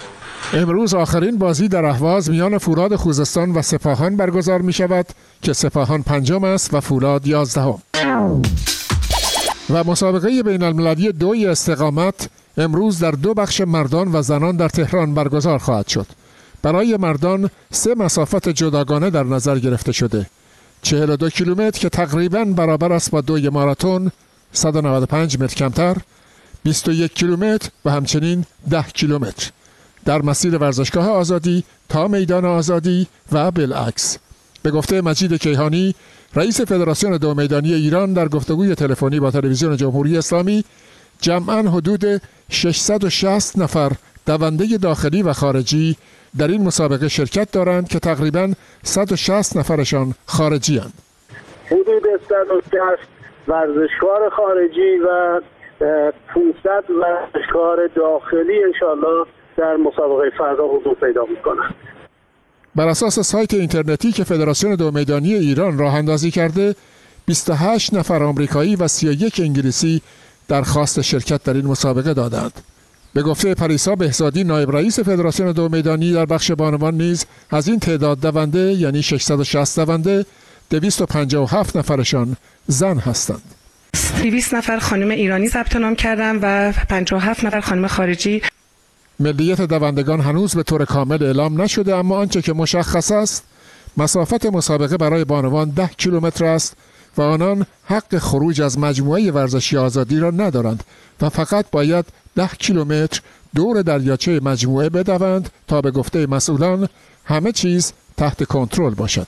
Speaker 18: امروز آخرین بازی در اهواز میان فولاد خوزستان و سپاهان برگزار می شود که سپاهان پنجم است و فولاد یازدهم. و مسابقه بین المللی دوی استقامت امروز در دو بخش مردان و زنان در تهران برگزار خواهد شد. برای مردان سه مسافت جداگانه در نظر گرفته شده. چهل و دو کیلومتر که تقریباً برابر است با دوی ماراتون، صد و نود و پنج متر کمتر، بیست و یک کیلومتر و همچنین ده کیلومتر در مسیر ورزشگاه آزادی تا میدان آزادی و بالعکس. به گفته مجید کیهانی، رئیس فدراسیون دو میدانی ایران، در گفتگوی تلفنی با تلویزیون جمهوری اسلامی، جمعاً حدود ششصد و شصت نفر دونده داخلی و خارجی در این مسابقه شرکت دارند که تقریباً صد و شصت نفرشان خارجی اند.
Speaker 6: حدود صد و شصت ورزشکار خارجی و پانصد ورزشکار داخلی انشالله در مسابقه فردا حضور پیدا می‌کنند.
Speaker 18: بر اساس سایت اینترنتی که فدراسیون دو میدانی ایران راه اندازی کرده، بیست و هشت نفر آمریکایی و سی و یک انگلیسی درخواست شرکت در این مسابقه دادند. به گفته پریسا بهزادی، نایب رئیس فدراسیون دو میدانی، در بخش بانوان نیز از این تعداد دونده یعنی ششصد و شصت دونده، دویست و پنجاه و هفت نفرشان زن هستند.
Speaker 21: دویست نفر خانم ایرانی ثبت نام کردند و پنجاه و هفت نفر خانم خارجی.
Speaker 18: ملیت دوندگان هنوز به طور کامل اعلام نشده، اما آنچه که مشخص است مسافت مسابقه برای بانوان ده کیلومتر است و آنان حق خروج از مجموعه ورزشی آزادی را ندارند و فقط باید ده کیلومتر دور دریاچه مجموعه بدوند تا به گفته مسئولان همه چیز تحت کنترل باشد.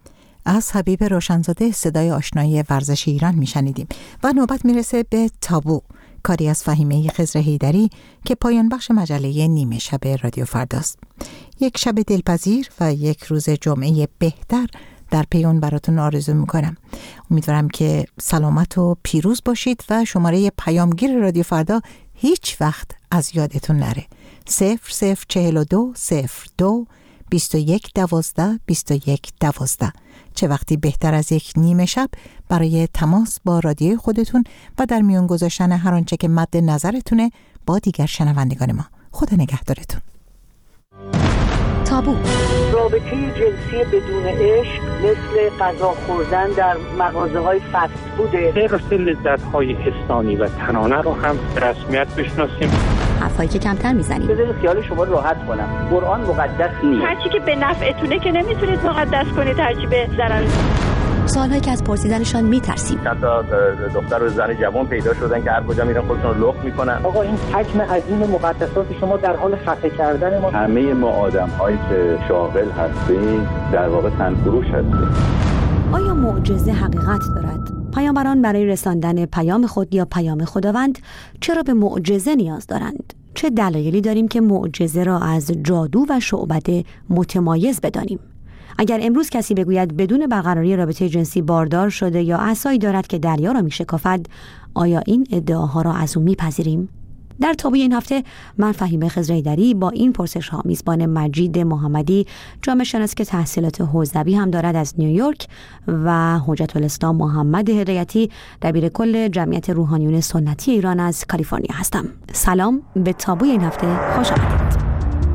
Speaker 1: از حبیب روشنزاده صدای آشنایی ورزش ایران میشنیدیم و نوبت میرسه به تابو، کاری از فهیمه خضر حیدری که پایان بخش مجله نیمه شب رادیو فرداست. یک شب دلپذیر و یک روز جمعه بهتر در پیون براتون آرزو میکنم. امیدوارم که سلامت و پیروز باشید و شماره پیامگیر رادیو فردا هیچ وقت از یادتون نره. صفر صفر چهل و دو صفر دو بیست و یک دوازده بیست و یک دوازده. چه وقتی بهتر از یک نیمه شب برای تماس با رادیوی خودتون و در میون گذاشتن هر آنچه که مد نظرتونه با دیگر شنوندگان ما. خدا نگهدارتون.
Speaker 2: تابو. رابطه جنسی بدون عشق مثل غذا خوردن در مغازه های فست فوده.
Speaker 12: حفظ لذت های انسانی و تنانه رو هم رسمیت بشناسیم.
Speaker 2: حرفایی که کمتر میزنیم. بذارید خیال شما راحت کنم. قرآن مقدس نیست.
Speaker 22: هرچی که به نفعتونه که نمیتونید مقدس کنید، هرچی به ضرر.
Speaker 2: سوالایی که از پرسیدنشان میترسیم.
Speaker 23: چند تا دختر و زن جوان پیدا شدن که هر کجا میرن خودشون رو لخت میکنن.
Speaker 2: آقا این حجم عظیم مقدسات شما در حال خفه کردن ما.
Speaker 23: همه ما آدم‌هایی که شاغل هستیم در واقع تنفروش هستیم.
Speaker 2: آیا معجزه حقیقت دارد؟ پیامبران برای رساندن پیام خود یا پیام خداوند چرا به معجزه نیاز دارند؟ چه دلایلی داریم که معجزه را از جادو و شعبده متمایز بدانیم؟ اگر امروز کسی بگوید بدون برقراری رابطه جنسی باردار شده یا عصایی دارد که دریا را میشکافد، آیا این ادعاها را از او میپذیریم؟ در تابوی این هفته من فهیمه خضرایدری با این پرسش ها میزبان مجید محمدی، جامعه شناس که تحصیلات حوزوی هم دارد از نیویورک، و حجت الاسلام محمد هدایتی، دبیر کل جمعیت روحانیون سنتی ایران از کالیفرنیا هستم. سلام، به تابوی این هفته خوش آمدید.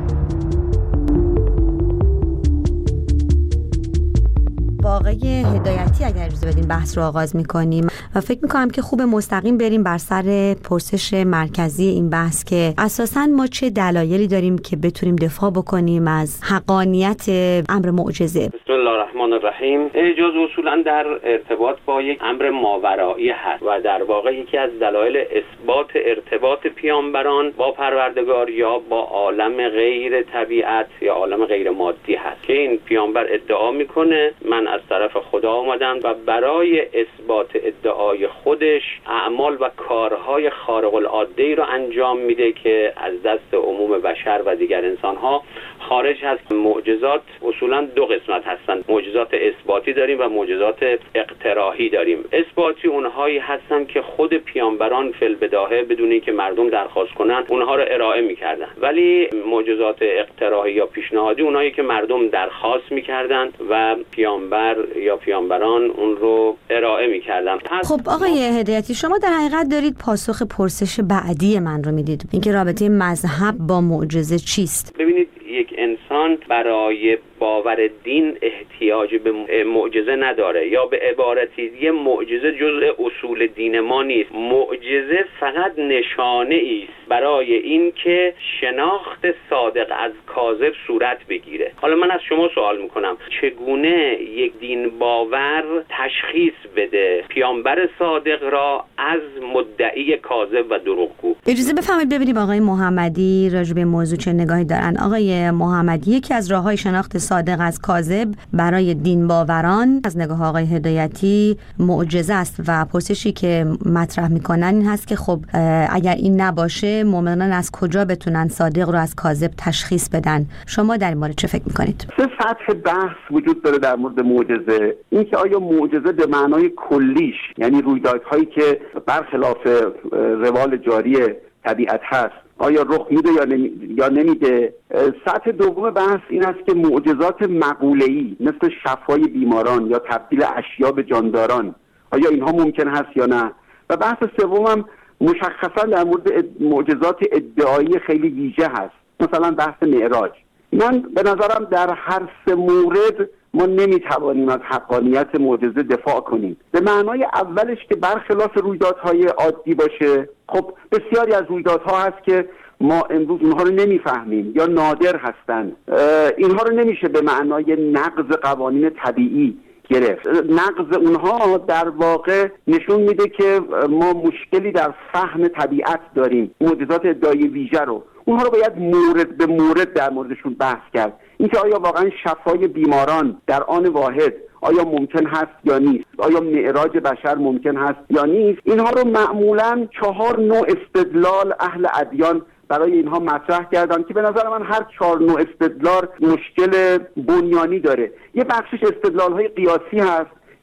Speaker 2: با آقای هدایتی اگر اجازه بدین بحث رو آغاز می‌کنیم و فکر می‌کنم که خوب مستقیم بریم بر سر پرسش مرکزی این بحث که اساساً ما چه دلایلی داریم که بتونیم دفاع بکنیم از حقانیت امر معجزه.
Speaker 24: بسم الله الرحمن الرحیم. اعجاز اصولاً در ارتباط با یک امر ماورایی هست و در واقع یکی از دلایل اثبات ارتباط پیامبران با پروردگار یا با عالم غیر طبیعت یا عالم غیر مادی هست که این پیامبر ادعا میکنه من از طرف خدا آمدم و برای اثبات ادعای خودش اعمال و کارهای خارق العاده را انجام میده که از دست عموم بشر و دیگر انسانها خارج هست. معجزات اصولا دو قسمت هستند. معجزات اثباتی داریم و معجزات اقتراحی داریم. اثباتی اونهایی هستن که خود پیامبران فی البداهه بدون اینکه مردم درخواست کنن اونها رو ارائه میکردن، ولی معجزات اقتراحی یا پیشنهادی اونهایی که مردم درخواست میکردن و پیامبر یا پیامبران اون رو ارائه میکردن.
Speaker 2: خب آقای هدایتی، شما در حقیقت دارید پاسخ پرسش بعدی من رو میدید، اینکه رابطه مذهب با معجزه چیست؟
Speaker 24: ببینید، یک انسان برای باور دین احتیاج به معجزه نداره، یا به عبارتی دیگه معجزه جزء اصول دین ما نیست. معجزه فقط نشانه ایست برای این که شناخت صادق از کاذب صورت بگیره. حالا من از شما سوال میکنم چگونه یک دین باور تشخیص بده پیامبر صادق را از مدعی کاذب و دروغگو؟
Speaker 2: اجازه بفرمایید ببینیم آقای محمدی راجع به موضوع چه نگاهی دارن. آقای محمدی، یکی از راه‌های شناخت صادق از کاذب برای دین باوران از نگاه آقای هدایتی معجزه است و پرسشی که مطرح میکنن این هست که خب اگر این نباشه مؤمنان از کجا بتونن صادق رو از کاذب تشخیص بدن؟ شما در این مورد چه فکر میکنید؟
Speaker 3: سه سطح بحث وجود داره در مورد معجزه. این که آیا معجزه به معنای کلیش، یعنی رویدادهایی که برخلاف روال جاری طبیعت هست، آیا رخ میده یا نمی... یا نمیده. سطح دوم بحث این است که معجزات مقوله‌ای مثل شفای بیماران یا تبدیل اشیا به جانداران، آیا اینها ممکن هست یا نه. و بحث سومم مشخصا در مورد معجزات ادعایی خیلی ویژه هست، مثلا بحث معراج. من به نظرم در هر سه مورد ما نمیتوانیم از حقانیت معجزه دفاع کنیم. به معنای اولش که برخلاف رویدادهای عادی باشه، خب بسیاری از رویدادها هست که ما امروز اونها رو نمیفهمیم یا نادر هستن. اینها رو نمیشه به معنای نقض قوانین طبیعی گرفت. نقض اونها در واقع نشون میده که ما مشکلی در فهم طبیعت داریم. معجزات ادعای ویژه رو اونها رو باید مورد به مورد در موردشون بحث کرد. اینکه آیا واقعا شفای بیماران در آن واحد آیا ممکن هست یا نیست، آیا معراج بشر ممکن هست یا نیست، اینها رو معمولا چهار نوع استدلال اهل ادیان برای اینها مطرح کردن که به نظر من هر چهار نوع استدلال مشکل بنیانی داره. یه بخشش استدلال های قیاسی هست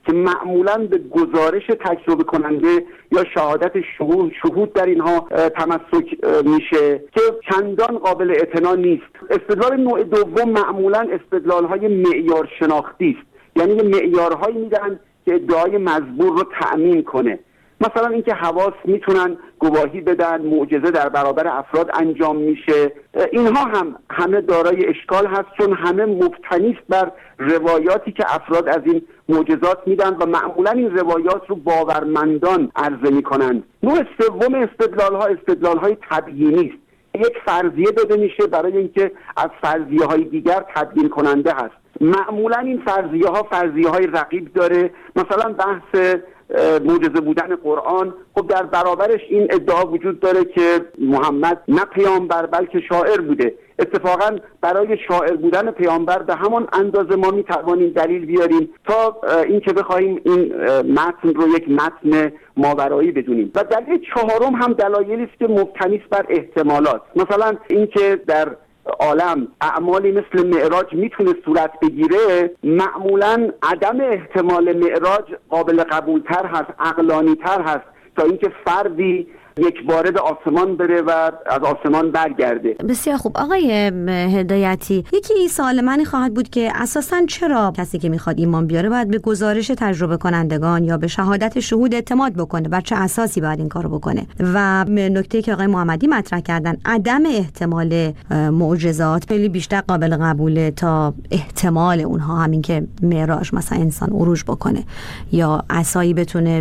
Speaker 5: که معمولاً به گزارش تجربه کننده یا شهادت شهود, شهود در اینها تمسک میشه که چندان قابل اعتنا نیست. استدلال نوع دوم معمولاً استدلال‌های معیار شناختی است، یعنی معیارهایی میدن که ادعای مزبور رو تأمین کنه. مثلا اینکه حواس میتونن گواهی بدن، معجزه در برابر افراد انجام میشه، اینها هم همه دارای اشکال هست، چون همه مبتنی است بر روایاتی که افراد از این معجزات میدن و معمولا این روایات رو باورمندان عرضه میکنند. نوع سوم استدلال ها استدلال های تبیینی است. یک فرضیه داده میشه برای اینکه از فرضیه های دیگر تبیین کننده هست. معمولا این فرضیه ها فرضیه های رقیب داره. مثلا بحث معجزه بودن قرآن، خب در برابرش این ادعا وجود داره که محمد نه پیامبر بلکه شاعر بوده. اتفاقا برای شاعر بودن پیامبر به همان اندازه ما میتوانیم دلیل بیاریم تا اینکه بخوایم این متن رو یک متن ماورایی بدونیم. و دلیل چهارم هم دلایلی است که مبتنی است بر احتمالات. مثلا اینکه در عالم اعمالی مثل معراج میتونه صورت بگیره، معمولا عدم احتمال معراج قابل قبولتر هست، عقلانی تر هست تا اینکه فردی یک باره به آسمان بره و از آسمان برگرده.
Speaker 2: بسیار خوب آقای هدایتی، یکی سوال من خواهد بود که اساساً چرا کسی که میخواد ایمان بیاره باید به گزارش تجربه کنندگان یا به شهادت شهود اعتماد بکنه؟ بر چه اساسی باید این کارو بکنه؟ و نکته که آقای محمدی مطرح کردن، عدم احتمال معجزات خیلی بیشتر قابل قبوله تا احتمال اونها، همین که معراج مثلا انسان عروج بکنه یا عصایی بتونه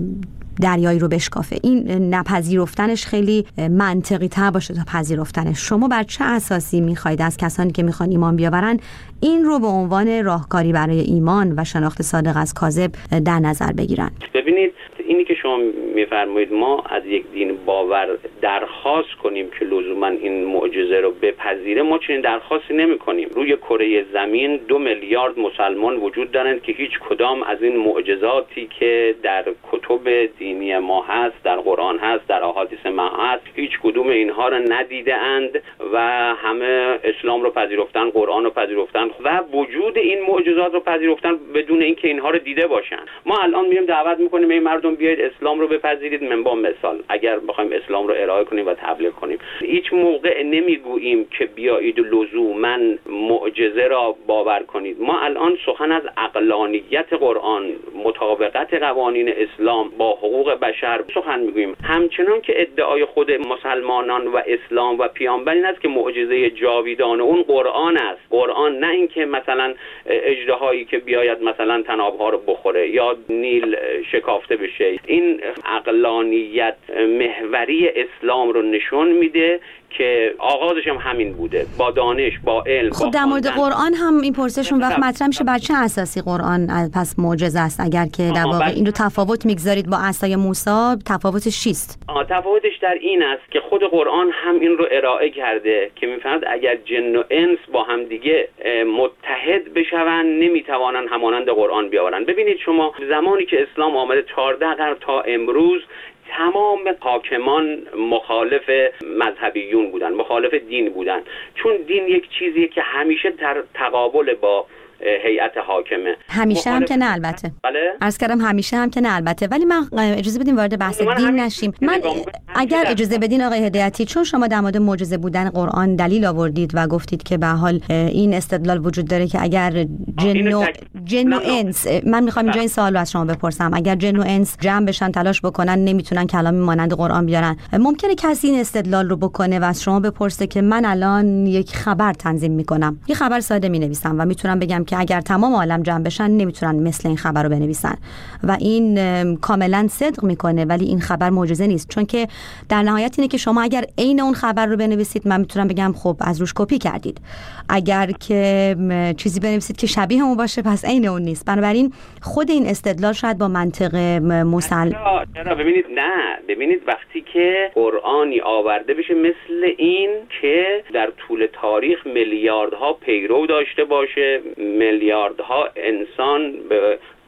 Speaker 2: دریایی رو بشکافه. این نپذیرفتنش خیلی منطقی تر باشه تا پذیرفتنش. شما بر چه اساسی میخواید از کسانی که میخوان ایمان بیاورن این رو به عنوان راهکاری برای ایمان و شناخت صادق از کاذب در نظر بگیرن؟
Speaker 24: ببینید، اینی که شما میفرمایید ما از یک دین باور درخواست کنیم که لزوما این معجزه رو بپذیره، ما چنین درخواستی نمی‌کنیم. روی کره زمین دو میلیارد مسلمان وجود دارند که هیچ کدام از این معجزاتی که در کتب دینی ما هست، در قرآن هست، در احادیث ما هست، هیچ کدوم اینها رو ندیده اند و همه اسلام رو پذیرفتن، قرآن رو پذیرفتن و وجود این معجزات رو پذیرفتن بدون اینکه اینها رو دیده باشن. ما الان میایم دعوت میکنیم این مردم بیایید اسلام رو بپذیرید. من با مثال اگر بخوایم اسلام رو ارائه کنیم و تبلیغ کنیم، هیچ موقع نمیگوییم که بیایید لزوما معجزه را باور کنید. ما الان سخن از عقلانیت قرآن، مطابقت قوانین اسلام با حقوق بشر سخن میگوییم. همچنان که ادعای خود مسلمانان و اسلام و پیامبر این است که معجزه جاویدان اون قرآن است. قرآن، نه اینکه مثلا اژدهایی که بیاید مثلا تنابها رو بخوره یا نیل شکافته بشه. این عقلانیت محوری اسلام رو نشون میده که آغازش هم همین بوده، با دانش، با علم.
Speaker 2: خب در مورد قرآن هم این پرسشون وقت مطرح میشه، بر چه اساسی قرآن پس معجزه است؟ اگر که در واقع این رو تفاوت میگذارید با عصای موسی، تفاوتش چیست؟
Speaker 24: تفاوتش در این است که خود قرآن هم این رو ارائه کرده که میفهمد اگر جن و انس با هم دیگه متحد بشون نمیتوانن همانند قرآن بیاورن. ببینید شما زمانی که اسلام آمده چهارده قرن تا امروز، تمام حاکمان مخالف مذهبیون بودن، مخالف دین بودن، چون دین یک چیزیه که همیشه در تقابل با هیئت حاکمه.
Speaker 2: همیشه هم که نه البته.
Speaker 24: بله؟
Speaker 2: عرض کردم همیشه هم که نه البته، ولی من اجازه بدین وارد بحث دین نشیم. من اگر اجازه بدین آقای هدایتی، چون شما در مورد معجزه بودن قرآن دلیل آوردید و گفتید که به حال این استدلال وجود داره که اگر جن و جن و انس، من میخوام اینجا این سوال رو از شما بپرسم، اگر جن و انس جمع بشن تلاش بکنن نمیتونن کلامی مانند قرآن بیارن، ممکنه کسی این استدلال رو بکنه و از شما بپرسه که من الان یک خبر تنظیم میکنم، یه خبر ساده مینویسم و میتونم بگم که اگر تمام عالم جمع بشن نمیتونن مثل این خبر رو بنویسن و این کاملا صدق میکنه، ولی این خبر معجزه نیست، چون که در نهایت اینه که شما اگر عین اون خبر رو بنویسید من میتونم بگم خب از روش کپی کردید، اگر که چیزی بنویسید که شبیه اون باشه پس عین اون نیست. بنابراین خود این استدلال شاید با منطق مسلم
Speaker 24: چرا ببینید نه ببینید وقتی که قرآنی آورده بشه مثل این که در طول تاریخ میلیاردها پیرو داشته باشه، میلیاردها انسان به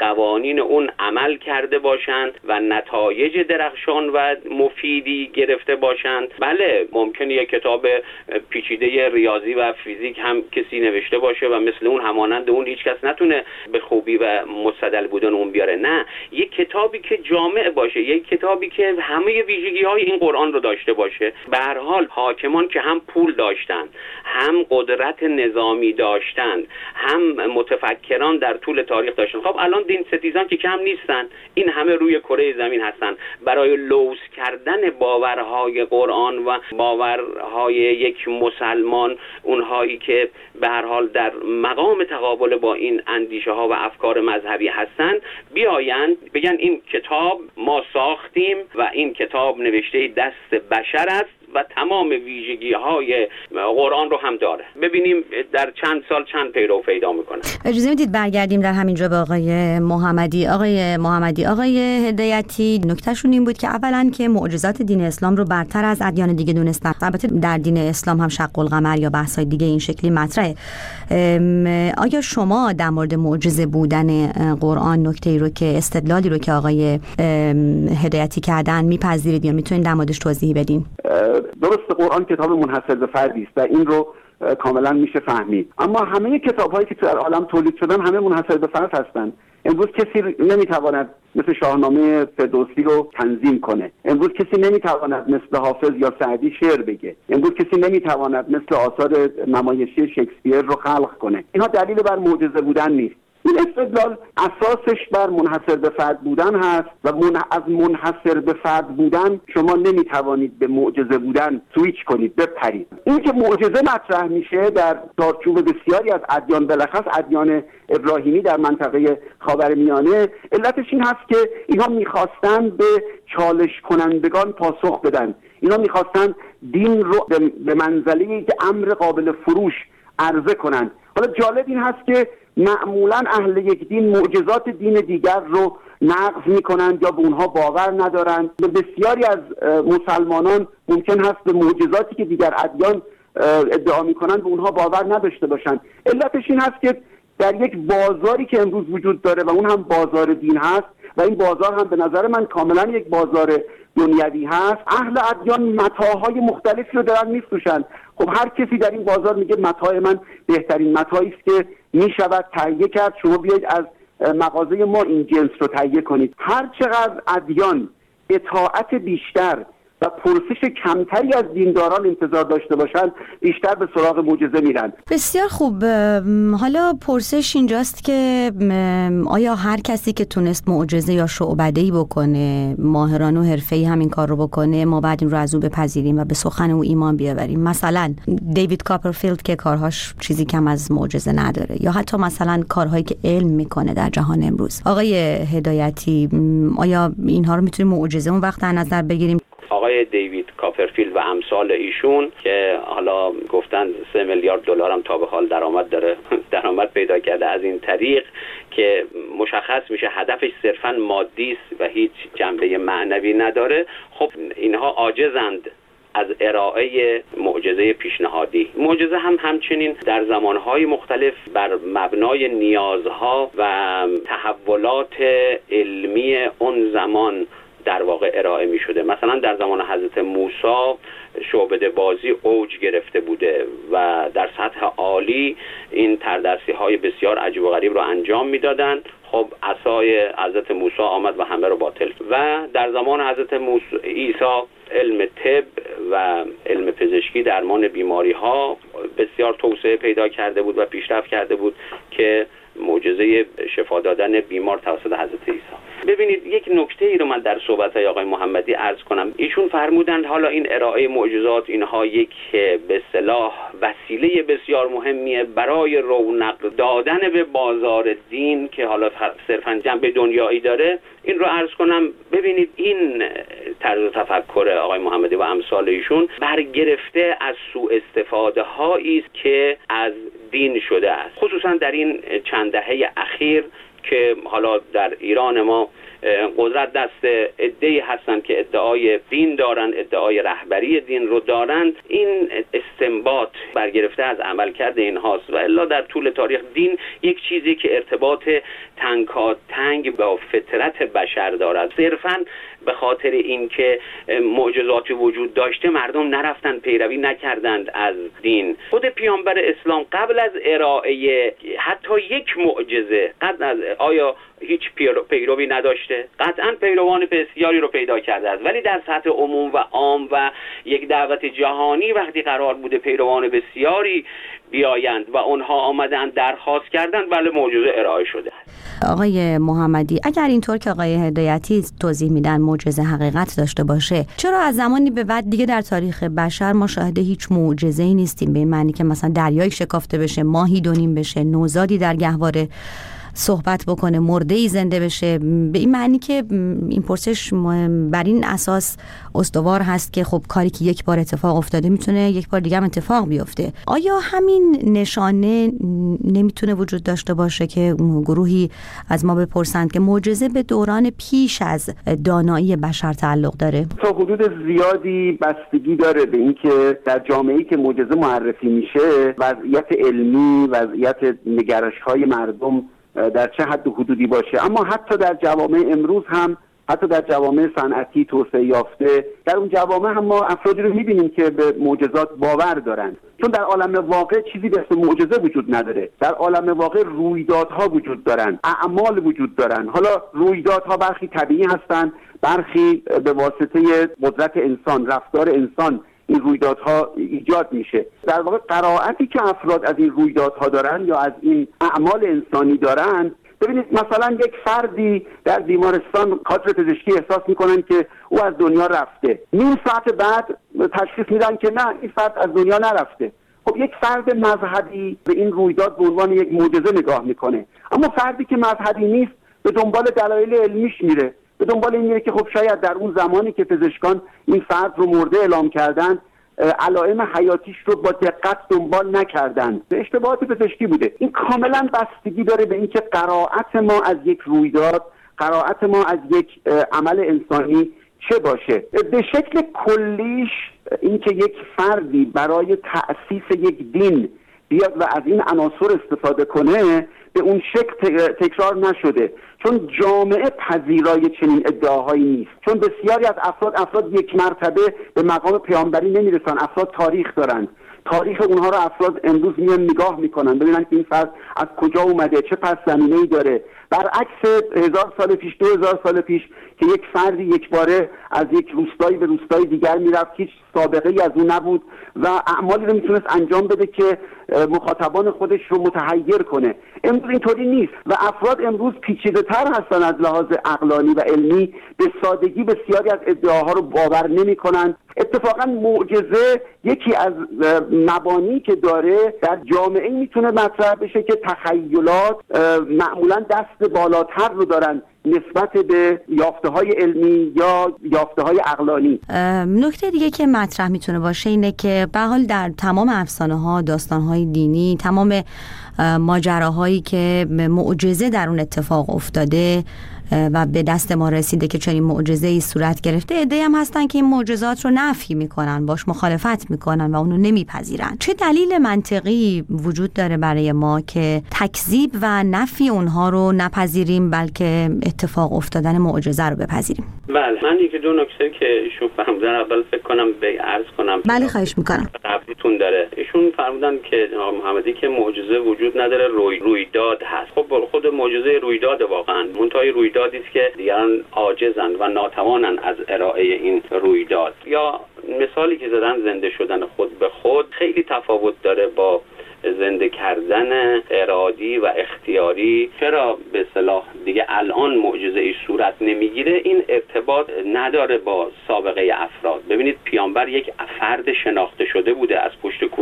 Speaker 24: قوانین اون عمل کرده باشند و نتایج درخشان و مفیدی گرفته باشند. بله ممکنه یک کتاب پیچیده ریاضی و فیزیک هم کسی نوشته باشه و مثل اون همانند اون هیچ کس نتونه به خوبی و مستدل بودن اون بیاره. نه، یک کتابی که جامع باشه، یک کتابی که همه ویژگی‌های این قرآن رو داشته باشه. به هر حال حاکمان که هم پول داشتن، هم قدرت نظامی داشتن، هم متفکران در طول تاریخ داشتن. خب الان دین ستیزان که کم نیستن، این همه روی کره زمین هستن. برای لوث کردن باورهای قرآن و باورهای یک مسلمان، اونهایی که به هر حال در مقام تقابل با این اندیشه ها و افکار مذهبی هستن، بیایند بگن این کتاب ما ساختیم و این کتاب نوشته دست بشر است و تمام ویژگی های قرآن رو هم داره. ببینیم در چند سال چند پیرو پیدا میکنه.
Speaker 2: اجازه میدید برگردیم در همینجا به آقای محمدی. آقای محمدی، آقای هدایتی، نکتهشون این بود که اولا که معجزات دین اسلام رو برتر از ادیان دیگه دونستن. البته در دین اسلام هم شق القمر یا بحث‌های دیگه این شکلی مطرحه. آیا شما در مورد معجزه بودن قرآن نکته‌ای رو که استدلالی رو که آقای هدایتی کردن میپذیرید یا میتونید در موردش توضیح بدین؟
Speaker 5: درست، قرآن کتاب منحصر به فردی است و این رو کاملا میشه فهمید. اما همه کتاب‌هایی که در عالم تولید شدن همه منحصر به فرد هستند. امروز کسی نمیتواند مثل شاهنامه فردوسی رو تنظیم کنه. امروز کسی نمیتواند مثل حافظ یا سعدی شعر بگه. امروز کسی نمیتواند مثل آثار نمایشی شکسپیر رو خلق کنه. اینها دلیل بر معجزه بودن نیست. این استدلال اساسش بر منحصر به فرد بودن هست و من از منحصر به فرد بودن شما نمیتوانید به معجزه بودن سویچ کنید، بپرید. این که معجزه مطرح میشه در چارچوب بسیاری از ادیان، بالاخص ادیان ابراهیمی در منطقه خاورمیانه، علتش این هست که اینها میخواستن به چالش کنندگان پاسخ بدن. اینها میخواستن دین رو به منزله یک امر قابل فروش عرضه کنند. حالا جالب این هست که معمولا اهل یک دین معجزات دین دیگر رو نقض میکنند یا به اونها باور ندارند. به بسیاری از مسلمانان ممکن هست به معجزاتی که دیگر ادیان ادعا میکنند به اونها باور نداشته باشند. علتش این هست که در یک بازاری که امروز وجود داره و اون هم بازار دین هست و این بازار هم به نظر من کاملا یک بازار دنیوی هست، اهل ادیان متاعهای مختلفی رو دارن میفروشند. خب هر کسی در این بازار میگه متاع من بهترین متاعی است که میشود تهیه کرد، شما بیایید از مغازه ما این جنس رو تهیه کنید. هر چقدر ادیان اطاعت بیشتر و پرسش کمتری از دینداران انتظار داشته باشند، بیشتر به سراغ معجزه میرن.
Speaker 2: بسیار خوب. حالا پرسش اینجاست که آیا هر کسی که تونست معجزه یا شعبده‌ای بکنه، ماهرانه و حرفه‌ای همین کار رو بکنه، ما بعد این رو از او بپذیریم و به سخن او ایمان بیاوریم؟ مثلا دیوید کاپرفیلد که کارهاش چیزی کم از معجزه نداره، یا حتی مثلا کارهایی که علم میکنه در جهان امروز. آقای هدایتی، آیا اینها رو میتونیم معجزه اون وقت در نظر بگیریم؟
Speaker 24: آقای دیوید کاپرفیلد و امثال ایشون که حالا گفتن سه میلیارد دلار هم تا به حال درآمد داره درآمد پیدا کرده از این طریق که مشخص میشه هدفش صرفاً مادی است و هیچ جنبه معنوی نداره. خب اینها عاجزند از ارائه معجزه پیشنهادی. معجزه هم همچنین در زمانهای مختلف بر مبنای نیازها و تحولات علمی اون زمان در واقع ارائه می شده. مثلا در زمان حضرت موسی شعبده بازی اوج گرفته بوده و در سطح عالی این تردستی های بسیار عجیب و غریب رو انجام می دادن. خب عصای حضرت موسی آمد و همه رو باطل. و در زمان حضرت موسی عیسی علم طب و علم پزشکی درمان بیماری ها بسیار توسعه پیدا کرده بود و پیشرفت کرده بود که معجزه شفا دادن بیمار توسط حضرت عیسی. ببینید یک نکته ای رو من در صحبت‌های آقای محمدی عرض کنم. ایشون فرمودند حالا این ارائه معجزات اینها یک به اصطلاح وسیله بسیار مهمیه برای رونق دادن به بازار دین که حالا صرفاً جنبه دنیایی داره. این رو عرض کنم ببینید این طرز تفکر آقای محمدی و امثال ایشون برگرفته از سوء استفاده هایی است که از دین شده است، خصوصا در این چند دهه اخیر که حالا در ایران ما قدرت دست عده‌ای هستن که ادعای دین دارن، ادعای رهبری دین رو دارند. این استنباط برگرفته از عملکرد اینهاست و الا در طول تاریخ دین یک چیزی که ارتباط تنگاتنگ با فطرت بشر دارد. صرفاً به خاطر اینکه معجزاتی وجود داشته مردم نرفتن پیروی نکردند از دین. خود پیامبر اسلام قبل از ارائه حتی یک معجزه قبل از آیا هیچ پیروی نداشته؟ قطعا پیروان بسیاری رو پیدا کرده است، ولی در سطح عموم و عام و یک دعوت جهانی وقتی قرار بوده پیروان بسیاری بیایند و اونها آمدن درخواست کردند، بله معجزه ارائه شده است.
Speaker 2: آقای محمدی، اگر اینطور که آقای هدایتی توضیح میدن معجزه حقیقت داشته باشه، چرا از زمانی به بعد دیگه در تاریخ بشر ما شاهد هیچ معجزه‌ای نیستیم؟ به این معنی که مثلا دریایی شکافته بشه، ماهی دونیم بشه، نوزادی در گهواره صحبت بکنه، مرده‌ای زنده بشه. به این معنی که این پرسش بر این اساس استوار هست که خب کاری که یک بار اتفاق افتاده میتونه یک بار دیگه هم اتفاق بیفته. آیا همین نشانه نمیتونه وجود داشته باشه که گروهی از ما بپرسند که معجزه به دوران پیش از دانایی بشر تعلق داره؟
Speaker 5: تا حدود زیادی بستگی داره به اینکه در جامعه‌ای که معجزه معرفی میشه وضعیت علمی، وضعیت نگرش‌های مردم در چه حد و حدودی باشه. اما حتی در جوامع امروز هم، حتی در جوامع صنعتی توسعه یافته، در اون جوامع هم ما افرادی رو میبینیم که به معجزات باور دارن، چون در عالم واقع چیزی به اسم معجزه وجود نداره. در عالم واقع رویدادها وجود دارن، اعمال وجود دارن. حالا رویدادها برخی طبیعی هستن، برخی به واسطه قدرت انسان، رفتار انسان این رویدادها ایجاد میشه. در واقع قرائتی که افراد از این رویدادها دارن یا از این اعمال انسانی دارن، ببینید مثلا یک فردی در بیمارستان کادر پزشکی احساس میکنن که او از دنیا رفته، نیم ساعت بعد تشخیص میدن که نه، این فرد از دنیا نرفته. خب یک فرد مذهبی به این رویداد به عنوان یک معجزه نگاه میکنه، اما فردی که مذهبی نیست به دنبال دلایل علمیش میره، به دنبال این میره که خب شاید در اون زمانی که پزشکان این فرد رو مرده اعلام کردن علائم حیاتیش رو با دقت دنبال نکردن، به اشتباهات پزشکی بوده. این کاملا بستگی داره به اینکه قرائت ما از یک رویداد، قرائت ما از یک عمل انسانی چه باشه. به شکل کلیش اینکه یک فردی برای تأسیس یک دین بیاد و از این عناصر استفاده کنه به اون شکل تکرار نشده، چون جامعه پذیرای چنین ادعاهایی نیست. چون بسیاری از افراد افراد یک مرتبه به مقام پیامبری نمیرسن، افراد تاریخ دارن، تاریخ اونها رو افراد امروز میان نگاه میکنن ببینن که این فرد از کجا اومده، چه پس زمینه‌ای داره. برعکس هزار سال پیش، دو هزار سال پیش که یک فردی یک باره از یک روستایی به روستای دیگر میرفت، هیچ سابقه ای از اون نبود و اعمالی رو میتونست انجام بده که مخاطبان خودش رو متحیر کنه. امروز اینطوری نیست و افراد امروز پیچیده تر هستن از لحاظ عقلانی و علمی، به سادگی بسیاری از ادعاها رو باور نمی کنن. اتفاقا معجزه یکی از مبانی که داره در جامعه میتونه مطرح بشه که تخیلات معمولا دست بالاتر رو دارن نسبت به یافته‌های علمی یا یافته‌های عقلانی.
Speaker 2: نکته دیگه که مطرح میتونه باشه اینه که به حال در تمام افسانه‌ها، داستان‌های دینی، تمام ماجراهایی که معجزه در اون اتفاق افتاده و به دست ما رسیده که چنین معجزه‌ای صورت گرفته، عده‌ای هم هستن که این معجزات رو نفی میکنن، باش مخالفت میکنن و اونو نمیپذیرن. چه دلیل منطقی وجود داره برای ما که تکذیب و نفی اونها رو نپذیریم بلکه اتفاق افتادن معجزه رو بپذیریم؟
Speaker 24: بله، من یکی دو نکته که ایشون فرمودن اول فکر کنم به عرض کنم.
Speaker 2: بله خواهش میکنم.
Speaker 24: قبلتون داره. ایشون فرمودن که آقای محمدی که معجزه وجود نداره، روی رویداد هست. خب خود معجزه رویداد واقعا منتهای رویداد است که دیگران عاجزند و ناتوانند از ارائه این رویداد. یا مثالی که زدن زنده شدن خود به خود خیلی تفاوت داره با زنده کردن ارادی و اختیاری. چرا به اصطلاح دیگه الان معجزه ای صورت نمیگیره؟ این ارتباط نداره با سابقه افراد. ببینید پیامبر یک فرد شناخته شده بوده، از پشت کوه قاف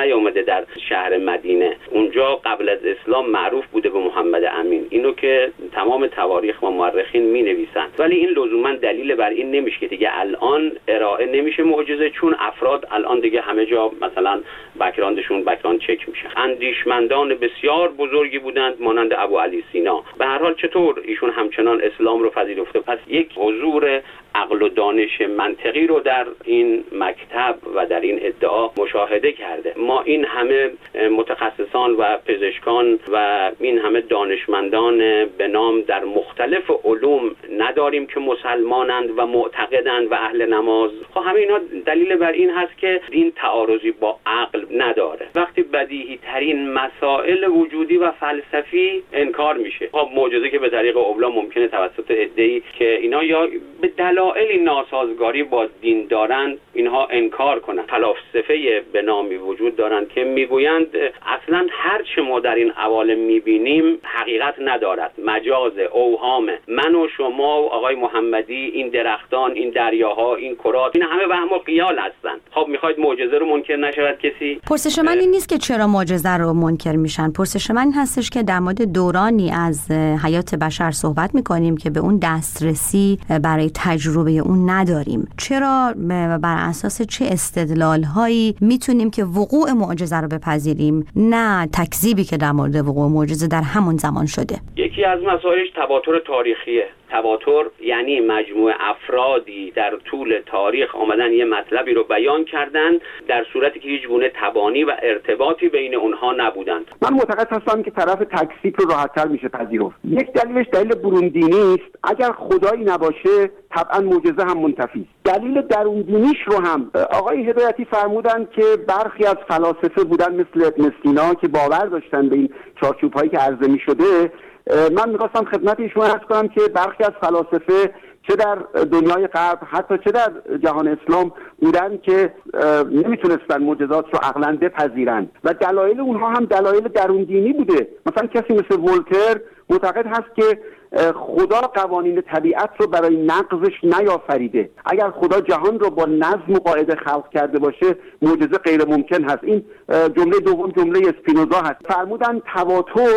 Speaker 24: نیامده در شهر مدینه. اونجا قبل از اسلام معروف بوده به محمد امین. اینو که تمام تواریخ و مورخین می‌نویسن. ولی این لزوما دلیل بر این نمیشه که دیگه الان ارائه نمیشه معجزه، چون افراد الان دیگه همه جا مثلا بک‌گراندشون بک‌گراند چک میشه. اندیشمندان بسیار بزرگی بودند مانند ابو علی سینا. به هر حال چطور ایشون همچنان اسلام رو پذیرفته؟ پس یک حضور عقل و دانش منطقی رو در این مکتب و در این ادعا مشاهده کرده. ما این همه متخصصان و پزشکان و این همه دانشمندان به نام در مختلف علوم نداریم که مسلمانند و معتقدند و اهل نماز. خب همه اینا دلیل بر این هست که دین تعارضی با عقل نداره. وقتی بدیهی ترین مسائل وجودی و فلسفی انکار میشه، خب معجزه که به طریق اولا ممکنه توسط عده‌ای که اینا یا به دلایل ناسازگاری با دین دارند اینها انکار کنند. فلاسفه به نامی وجود دارند که میگویند اصلا هر چه ما در این عوالم میبینیم حقیقت ندارد، مجاز، اوهام. من و شما و آقای محمدی، این درختان، این دریاها، این کرات، این همه وهم و خیال هستند. خب میخواید معجزه رو منکر نشود کسی؟
Speaker 2: پرسش من این نیست که چرا معجزه رو منکر میشن. پرسش من این هستش که در مورد دورانی از حیات بشر صحبت میکنیم که به اون دسترسی برای تجربه اون نداریم. چرا بر اساس چه استدلال‌هایی میتونیم که وقوع معجزه رو بپذیریم، نه تکذیبی که در مورد وقوع معجزه در همون زمان شده؟
Speaker 24: یکی از مسائلش تواتر تاریخیه. تواتر یعنی مجموعه افرادی در طول تاریخ آمدن یه مطلبی رو بیان کردن در صورتی که هیچ گونه تبانی و ارتباطی بین اونها نبودند.
Speaker 5: من معتقد هستم که طرف تکذیب رو راحت‌تر میشه پذیرفت. یک دلیلش دلیل بروندینی است. اگر خدایی نباشه طبعا معجزه هم منتفی است. دلیل درون‌دینیش رو هم آقای هدایتی فرمودن که برخی از فلاسفه بودن مثل ابن سینا که باور داشتن به این چارچوب‌هایی که عرضه می‌شده. من می‌خواستم خدمت ایشون عرض کنم که برخی از فلاسفه چه در دنیای غرب حتی چه در جهان اسلام بودن که نمیتونستن معجزات رو عقلاً بپذیرن و دلایل اونها هم دلایل درون دینی بوده. مثلا کسی مثل ولتر معتقد هست که خدا قوانین طبیعت رو برای نقضش نیافریده. اگر خدا جهان رو با نظم و قاعده خلق کرده باشه معجزه غیر ممکن هست. این جمله دوم جمله اسپینوزا هست. فرمودن تواتر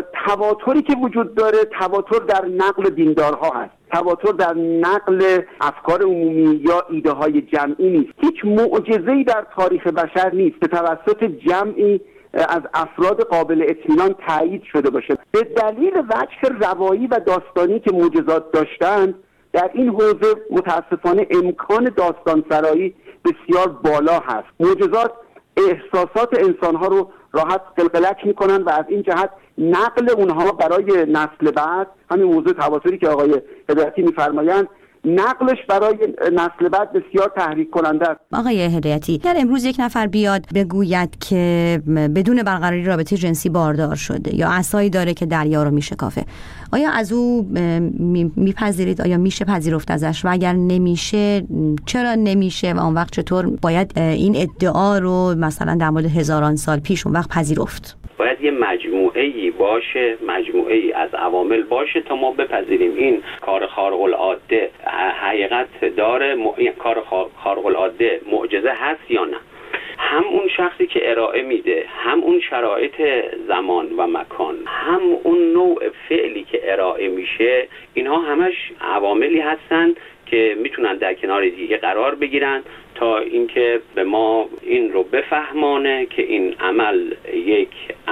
Speaker 5: تواتری که وجود داره تواتر در نقل دیندارها هست، تواتر در نقل افکار عمومی یا ایده های جمعی نیست. هیچ معجزه‌ای در تاریخ بشر نیست که توسط جمعی از افراد قابل اطمینان تایید شده باشه. به دلیل وجه روایی و داستانی که معجزات داشتند در این حوزه متاسفانه امکان داستان سرایی بسیار بالا هست. معجزات احساسات انسانها رو راحت قلقلک میکنن و از این جهت نقل اونها برای نسل بعد، همین موضوع تواتری که آقای هدایتی میفرمایند، نقلش برای نسل بعد بسیار تحریک کننده است.
Speaker 2: آقای هدایتی، اگر امروز یک نفر بیاد بگوید که بدون برقراری رابطه جنسی باردار شده یا عصایی داره که دریا رو میشکافه، آیا از او میپذیرید؟ آیا میشه پذیرفت ازش؟ و اگر نمیشه چرا نمیشه و اون وقت چطور باید این ادعا رو مثلا در مورد هزاران سال پیش اون وقت پذیرفت؟
Speaker 24: باید یه مجموعه‌ای باشه، مجموعه‌ای از عوامل باشه تا ما بپذیریم این کار خارق العاده حقیقت داره، این کار خارق العاده معجزه هست یا نه. هم اون شخصی که ارائه میده، هم اون شرایط زمان و مکان، هم اون نوع فعلی که ارائه میشه، اینها همش عواملی هستن که میتونن در کنار دیگه قرار بگیرن تا اینکه به ما این رو بفهمانه که این عمل یک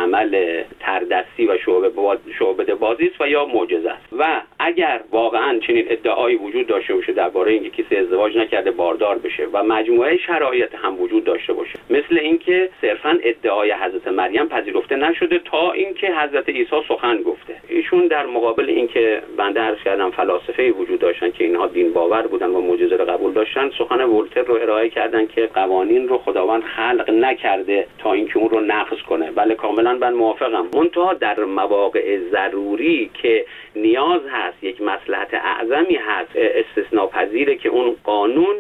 Speaker 24: عمل تردستی و شعبده بازی است و یا معجزه است. و اگر واقعا چنین ادعایی وجود داشته باشه درباره اینکه کسی ازدواج نکرده باردار بشه و مجموعه شرایط هم وجود داشته باشه، مثل اینکه صرفا ادعای حضرت مریم پذیرفته نشده تا اینکه حضرت عیسی سخن گفته، ایشون در مقابل اینکه بنده عرض کردم فلاسفه وجود داشتن که اینها دین باور بودن و معجزه رو قبول داشتن، سخن ولتر رو ارائه کردن که قوانین رو خداوند خلق نکرده تا اینکه اون رو نقض کنه. بله کاملا من موافقم. منتها در مواقع ضروری که نیاز هست، یک مصلحت اعظمی هست، استثناء پذیره که اون قانون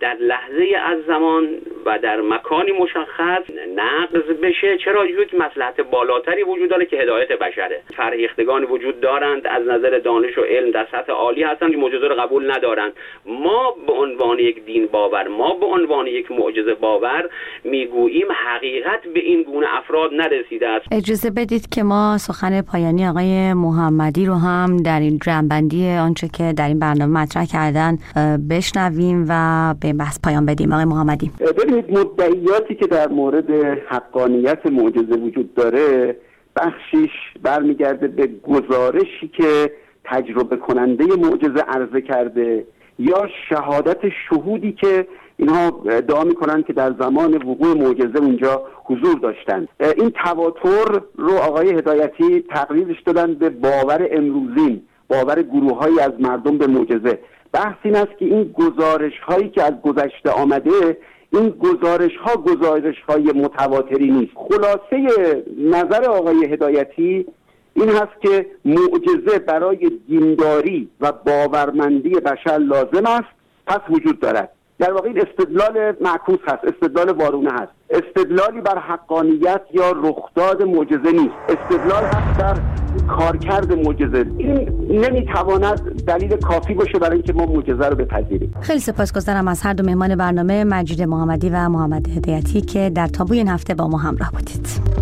Speaker 24: در لحظه از زمان و در مکانی مشخص نقض بشه. چرا؟ یک مصلحت بالاتری وجود داره که هدایت بشره. فرهیختگانی وجود دارند از نظر دانش و علم در سطح عالی هستند که معجزه رو قبول ندارند. ما به عنوان یک دین باور، ما به عنوان یک معجزه باور میگوییم حقیقت به این گونه افراد نرسیده است.
Speaker 2: اجازه بدید که ما سخن پایانی آقای محمدی رو هم در این جنبندی آنچه که در این برنامه مطرح کردن بشنویم و به بحث پایان بدیم. آقای محمدی،
Speaker 5: ببینید، مدعیاتی که در مورد حقانیت معجزه وجود داره بخشیش برمیگرده به گزارشی که تجربه کننده معجزه عرضه کرده یا شهادت شهودی که اینها ادعا میکنن که در زمان وقوع معجزه اونجا حضور داشتن. این تواتر رو آقای هدایتی تقریبش دادن به باور امروزین، باور گروه‌هایی از مردم به معجزه. بحث این است که این گزارش هایی که از گذشته آمده، این گزارش ها گزارش های متواتری نیست. خلاصه نظر آقای هدایتی این هست که معجزه برای دینداری و باورمندی بشر لازم است، پس وجود دارد. در واقع این استدلال معکوس هست، استدلال وارونه هست، استدلالی بر حقانیت یا رخداد معجزه نیست، استدلال هست در کارکرد معجزه. این نمیتواند دلیل کافی باشه برای اینکه ما معجزه رو بپذیریم.
Speaker 2: خیلی سپاسگزارم از هر دو مهمان برنامه، مجید محمدی و محمد هدایتی، که در تابوی این هفته با ما همراه بودید.